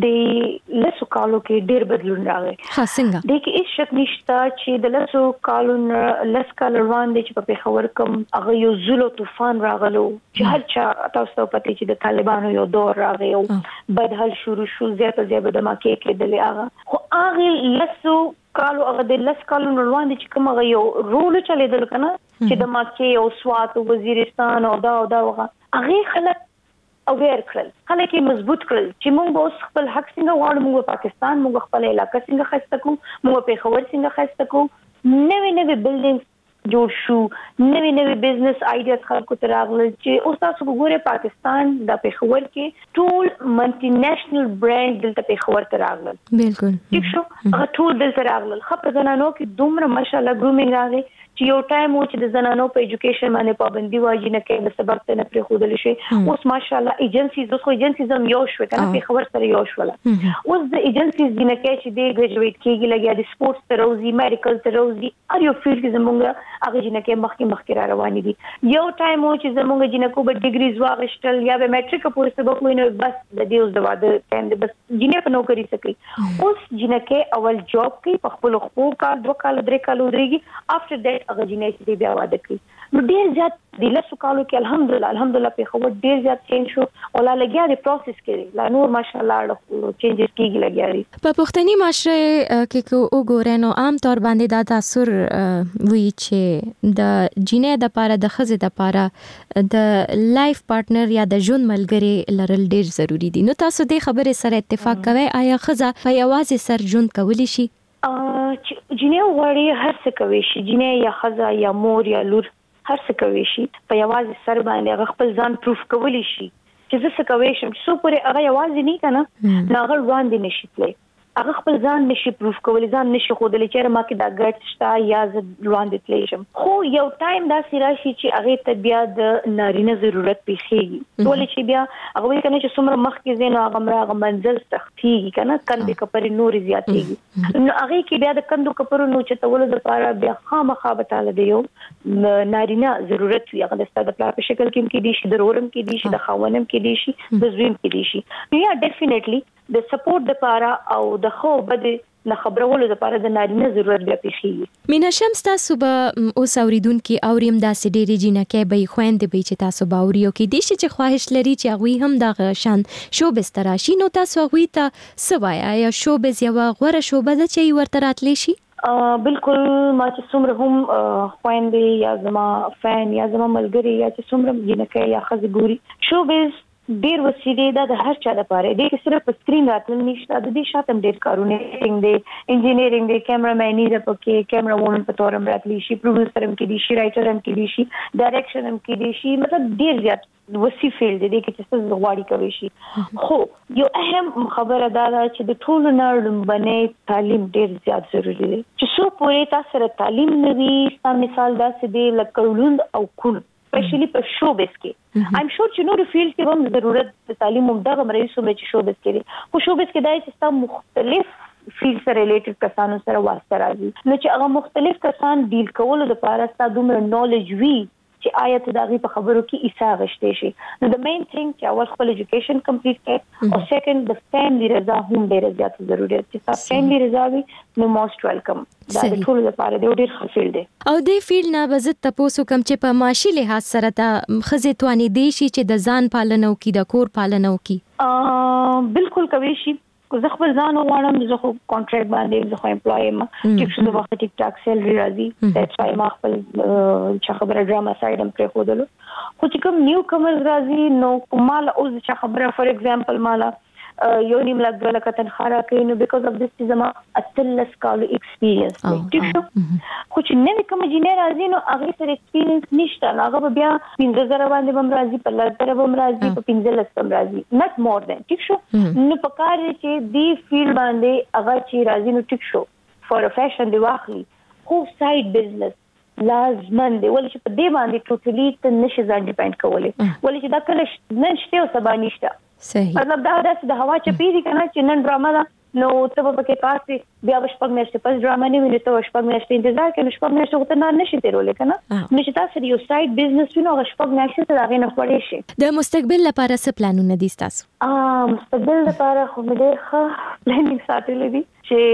د لسو کالو کې ډېر بدلون راغی. ها څنګه؟ د کې هیڅ شک نشته چې د لسو کالو لس کال روان دي چې په پیښور کوم هغه یو زلو طوفان راغلو چې هر چا تاسو ته پته چې د طالبانو یو دور راغی او بدحال شروع شو زیاته زیاته د ماکې کې د هغه خو هغه لسو کالو هغه د لس کالو روان دي چې کوم هغه یو رول چلیدل کنه چې د ماکې او سوات او وزیرستان او دا او دا هغه خلک اویر کړل خلک یې مضبوط کړل چې موږ اوس خپل حق څنګه غواړو موږ پاکستان موږ خپل علاقې څنګه خسته کوو موږ پیښور څنګه خسته کوو نوې نوې بلډینګز جوړ شو نوې نوې بزنس آیډیاز خلکو ته راغلل چې اوس تاسو وګورئ پاکستان د پیښور کې ټول ملټي نېشنل برانډ دلته پیښور ته راغلل. بالکل ٹھیک شو هغه ټول دلته راغلل خو په زنانو کې دومره ماشاءالله ګرومینګ راغی چې یو ټایم و چې د زنانو په ایجوکیشن باندې پابندي واجی نه کوي د سبب ته نه پرې خودل شي اوس ماشاءالله ایجنسیز اوس خو ایجنسیز هم یو شو کنه په خبر سره یو شو اوس د ایجنسیز د نه کې چې د ګریجویټ کېږي لګیا د سپورتس ته روزي میډیکل ته روزي ار یو فیلډ کې زمونږ هغه جنہ کې مخکې مخکې را روان دي یو ټایم و چې زمونږ جنہ کو به ډیګریز واغشتل یا به میټریک پورې سبق ویني بس د دې اوس د واده ټایم بس جنہ په نوکری سکی اوس جنہ کې اول جاب کوي په خپل خپل کال دوه کال درې کال ودرېږي افټر دیټ هغه جنہ چې بیا واده کوي نو ډیر زیات د لسو کالو کې الحمدلله الحمدلله په خو ډیر زیات چینج شو او لا لګیا دی پروسس کې لا نور ماشاءالله چینجز کیږي لګیا دی په پښتني معاشره کې کو وګورئ نو عام طور باندې دا تاثیر وی چې د جینې د پاره د خزې د پاره د لایف پارټنر یا د ژوند ملګری لرل ډیر ضروری دي نو تاسو د خبرې سره اتفاق کوئ آیا خزه په یوازې سر ژوند کولی شي؟ جنې غوړي هر څه کوي شي، جنې یا خزا یا مور یا لور هر څه کوي شي، په یوازې سر باندې خپل ځان پروف کولی شي چې زه څه کوي شم. څو پورې هغه یوازې نه کنه نو هغه وړاندې نشي تللی، هغه خپل ځان نشي پروف کولی، ځان نشي خودلی چې ما کې دا ګټ شته یا زه وړاندې تللی شم. خو یو ټایم داسې راشي چې هغه ته بیا د نارینه ضرورت پیښیږي، ولې چې بیا هغه وایي کنه چې څومره مخکې زینو هغه مرغه منزل سختيږي کنه، کندې کپرې نور زیاتېږي، نو هغه کې بیا د کندو کپرو نو چې تولو لپاره بیا خامخا به تعالی دی یو نارینه ضرورت وي، هغه د ستاسو په په شکل کې کې دي شي، د رورم کې دي شي، د خاونم کې دي شي، د زویم کې دي شي. نو یا ډیفینیټلی د سپورټ لپاره او د خو بده نه خبرولو لپاره د نارینه ضرورت بیا پیښیږي. مینا شمس تاسو به اوس اوریدونکو اوریم داسې ډېری جنکه به خويندې به چې تاسو به اوريو کې دي چې خواهش لري چې هغه هم د شان شو بستراشي، نو تاسو هغه ته سوایا یا شو بز یو غوړه شو بده چې ورته راتلی شي. بالکل ما چې څومره هم خويندې یا زما فین یا زما ملګری یا چې څومره جنکه یا خزي ګوري شو بز ډیر وسیله ده د هر چا لپاره، د صرف په سکرین راتل نشته، د دې شاتم ډیر کارونه ټینګ دي، انجینیرینګ دي، کیمرامینی ده، پکې کیمرا وون په تورم راتلی شي، پروډوسر هم کې دي شي، رائټر هم کې دي شي، ډایرکشن هم کې دي شي، مطلب ډیر زیات وسیع فیلډ دی کې چې څه غواړي کوي شي. خو یو اهم خبره دا ده چې د ټولو نه لومبنې تعلیم ډیر زیات ضروری دی، چې څو پورې تاسو سره تعلیم نه وي، مثال داسې دی لکه ولوند او کون اسپیشلی په شو بیس کې ایم شور چې نور فیلډ کې هم ضرورت د تعلیم ممدغه مرایسو مې چې شو بیس کې دي، خو شو بیس کې دای چې تاسو مختلف فیلډ سره ریلیټډ کسانو سره واسطه راځي، نو چې هغه مختلف کسان ډیل کولو لپاره تاسو دومره نالج وی چې آیت دغه په خبرو کې ایسا غشته شي. نو د مین ثینګ چې اول خپل ایجوکیشن کمپلیټ کړئ او سیکنډ د فیملی رضا هم ډیره زیات ضروري ده، چې تاسو فیملی رضا وي نو موست ویلکم. دا د ټول لپاره ډیر ښه فیلډ دی. او د فیلډ نه بزت تاسو کوم چې په معاشي لحاظ سره ته خزه توانی دی شي چې د ځان پالنو کې د کور پالنو کې بالکل کوي شي. زه خپل ځان وغواړم، زه خو کانټریکټ باندې زه خو امپلوي یم، ټیک شو د وخت ټیک ټاک سیلري راځي، دیټس وای ما خپل چې خبره ډراما سایډ هم پرې خودلو. خو چې کوم نیو کمرز راځي نو مال اوس چې خبره فور ایگزامپل مالا یو نیم لک دوه لک تنخواه کوي، نو بیکاز اف دیس زما اتلس کالو ایکسپیرینس دی، ټیک شو. خو چې نوې کوم جنیر راځي نو هغه سره ایکسپیرینس نشته، هغه بیا پنځه زره باندې بم راځي، په لږ زره بم راځي، په پنځه لس بم راځي، نت مور دین، ټیک شو. نو پکار چې دی فیلډ باندې هغه چې راځي نو ټیک شو فور ا فیشن دی واخلي، خو سایډ بزنس لازم دی، ولې چې په دې باندې ټوټلی ته نشي ځان ډیپند کولای، ولې چې دا کله نن شته او سبا نشته. صحیح مطلب دا داسې د هوا چپی دي کنه چې نن ډراما ده نو ته به پکې پاسې بیا شپږ میاشتې پس ډراما نه ویني، ته شپږ میاشتې انتظار کوې، نو شپږ میاشتې خو ته نه نشي تېرولی که نه. نو چې تاسو یو سایډ بزنس وي نو هغه شپږ میاشتې ته د هغې نه خوړی شي. د مستقبل لپاره څه پلانونه دي ستاسو؟ مستقبل لپاره خو مې ډېر ښه پلانینګ ساتلی دي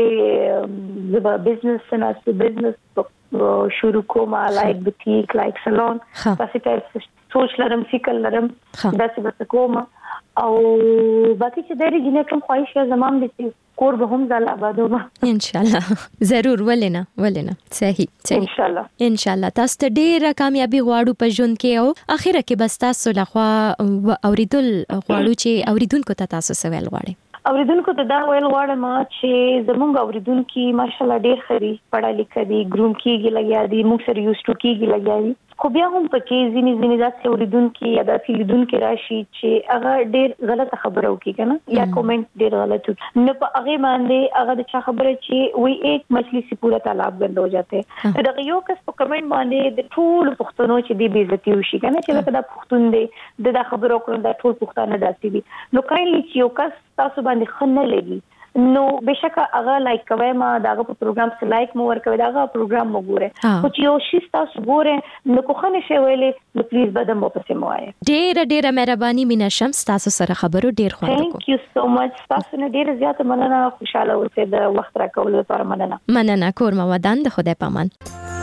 چې زه به بزنس ته ناستې بزنس شروع کوم، لایک بوتیک، لایک سالون، داسې ټایپ سوچ لرم، فکر لرم، داسې به څه کوم. او باقي چې ډېرې جنې کوم خواهش یا زمام دي چې کور به هم ځل آبادو به ان شاء الله. ضرور ولنه ولنه صحیح صحیح ان شاء الله ان شاء الله. تاسو ته ډېره کامیابی غواړو په ژوند کې، او اخیره کې بس تاسو لخوا اوریدل غواړو چې اوریدونکو ته تاسو څه ویل غواړئ؟ اوریدونکو ته دا ویل غواړم چې زمونږ اوریدونکو ماشاءالله ډېر خري پڑھا لیکه دي، ګروم کېږي لګیا دي، موږ سره یوز ټو کېږي لګیا دي، خو بیا هم پکې ځینې ځینې داسې اوریدونکي یا داسې لیدونکي راشي چې هغه ډېر غلطه خبره وکړي که نه، یا کومنټ ډېر غلط وکړي، نو په هغې باندې هغه د چا خبره چې وی ایک مچھلی سے پورا تالاب ګنده ہو جاتے، دغه یو کس په کمنټ باندې د ټولو پښتنو چې دی بې عزتي وشي که نه، چې لکه دا پښتون دی د دا خبره وکړو دا ټول پښتانه داسې دي، نو کاینلی چې یو کس تاسو باندې ښه نه لګي نو بشکه هغه لایک کوي، ما داغه په پروګرام سره لایک مو ورکوي، داغه پروګرام مو ګوره، خو چې یو شی تاسو ګوره نو کوخه نشي ویلې نو پلیز بدم مو پسې مو وایي. ډېر ډېر مهرباني مینا شمس، تاسو سره خبرو ډېر خوند وکړ. ثانک یو سو مچ، تاسو نه ډېر زیات مننه، خوشاله اوسئ، د وخت راکولو لپاره مننه. مننه کور مو ودان، د خدای پامان.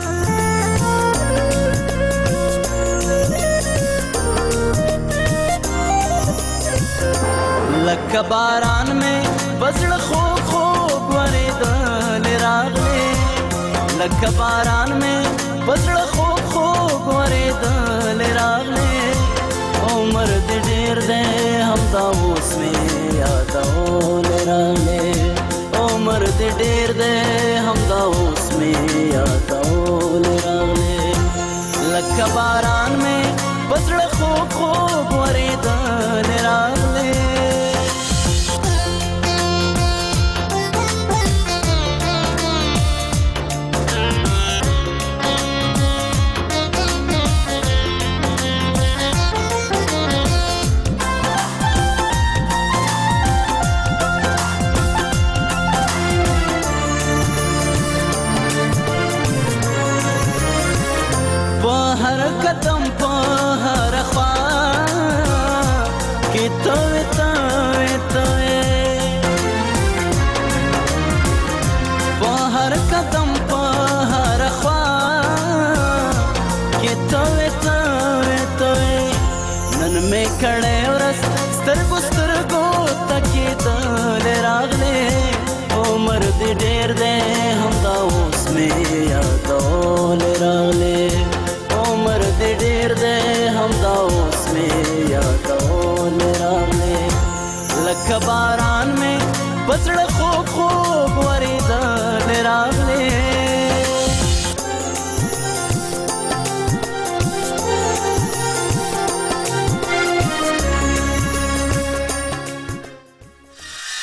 لکه باران میں بزړه خوږ خوږ ورېدل راغلې، لکه باران میں بزړه خوږ خوږ ورېدل راغلې، عمر دې ډېر دی همدا اوس مې یادول راغلې، عمر دې ډېر دی همدا باران میں پزړه خوب خوب ورېدل راغلې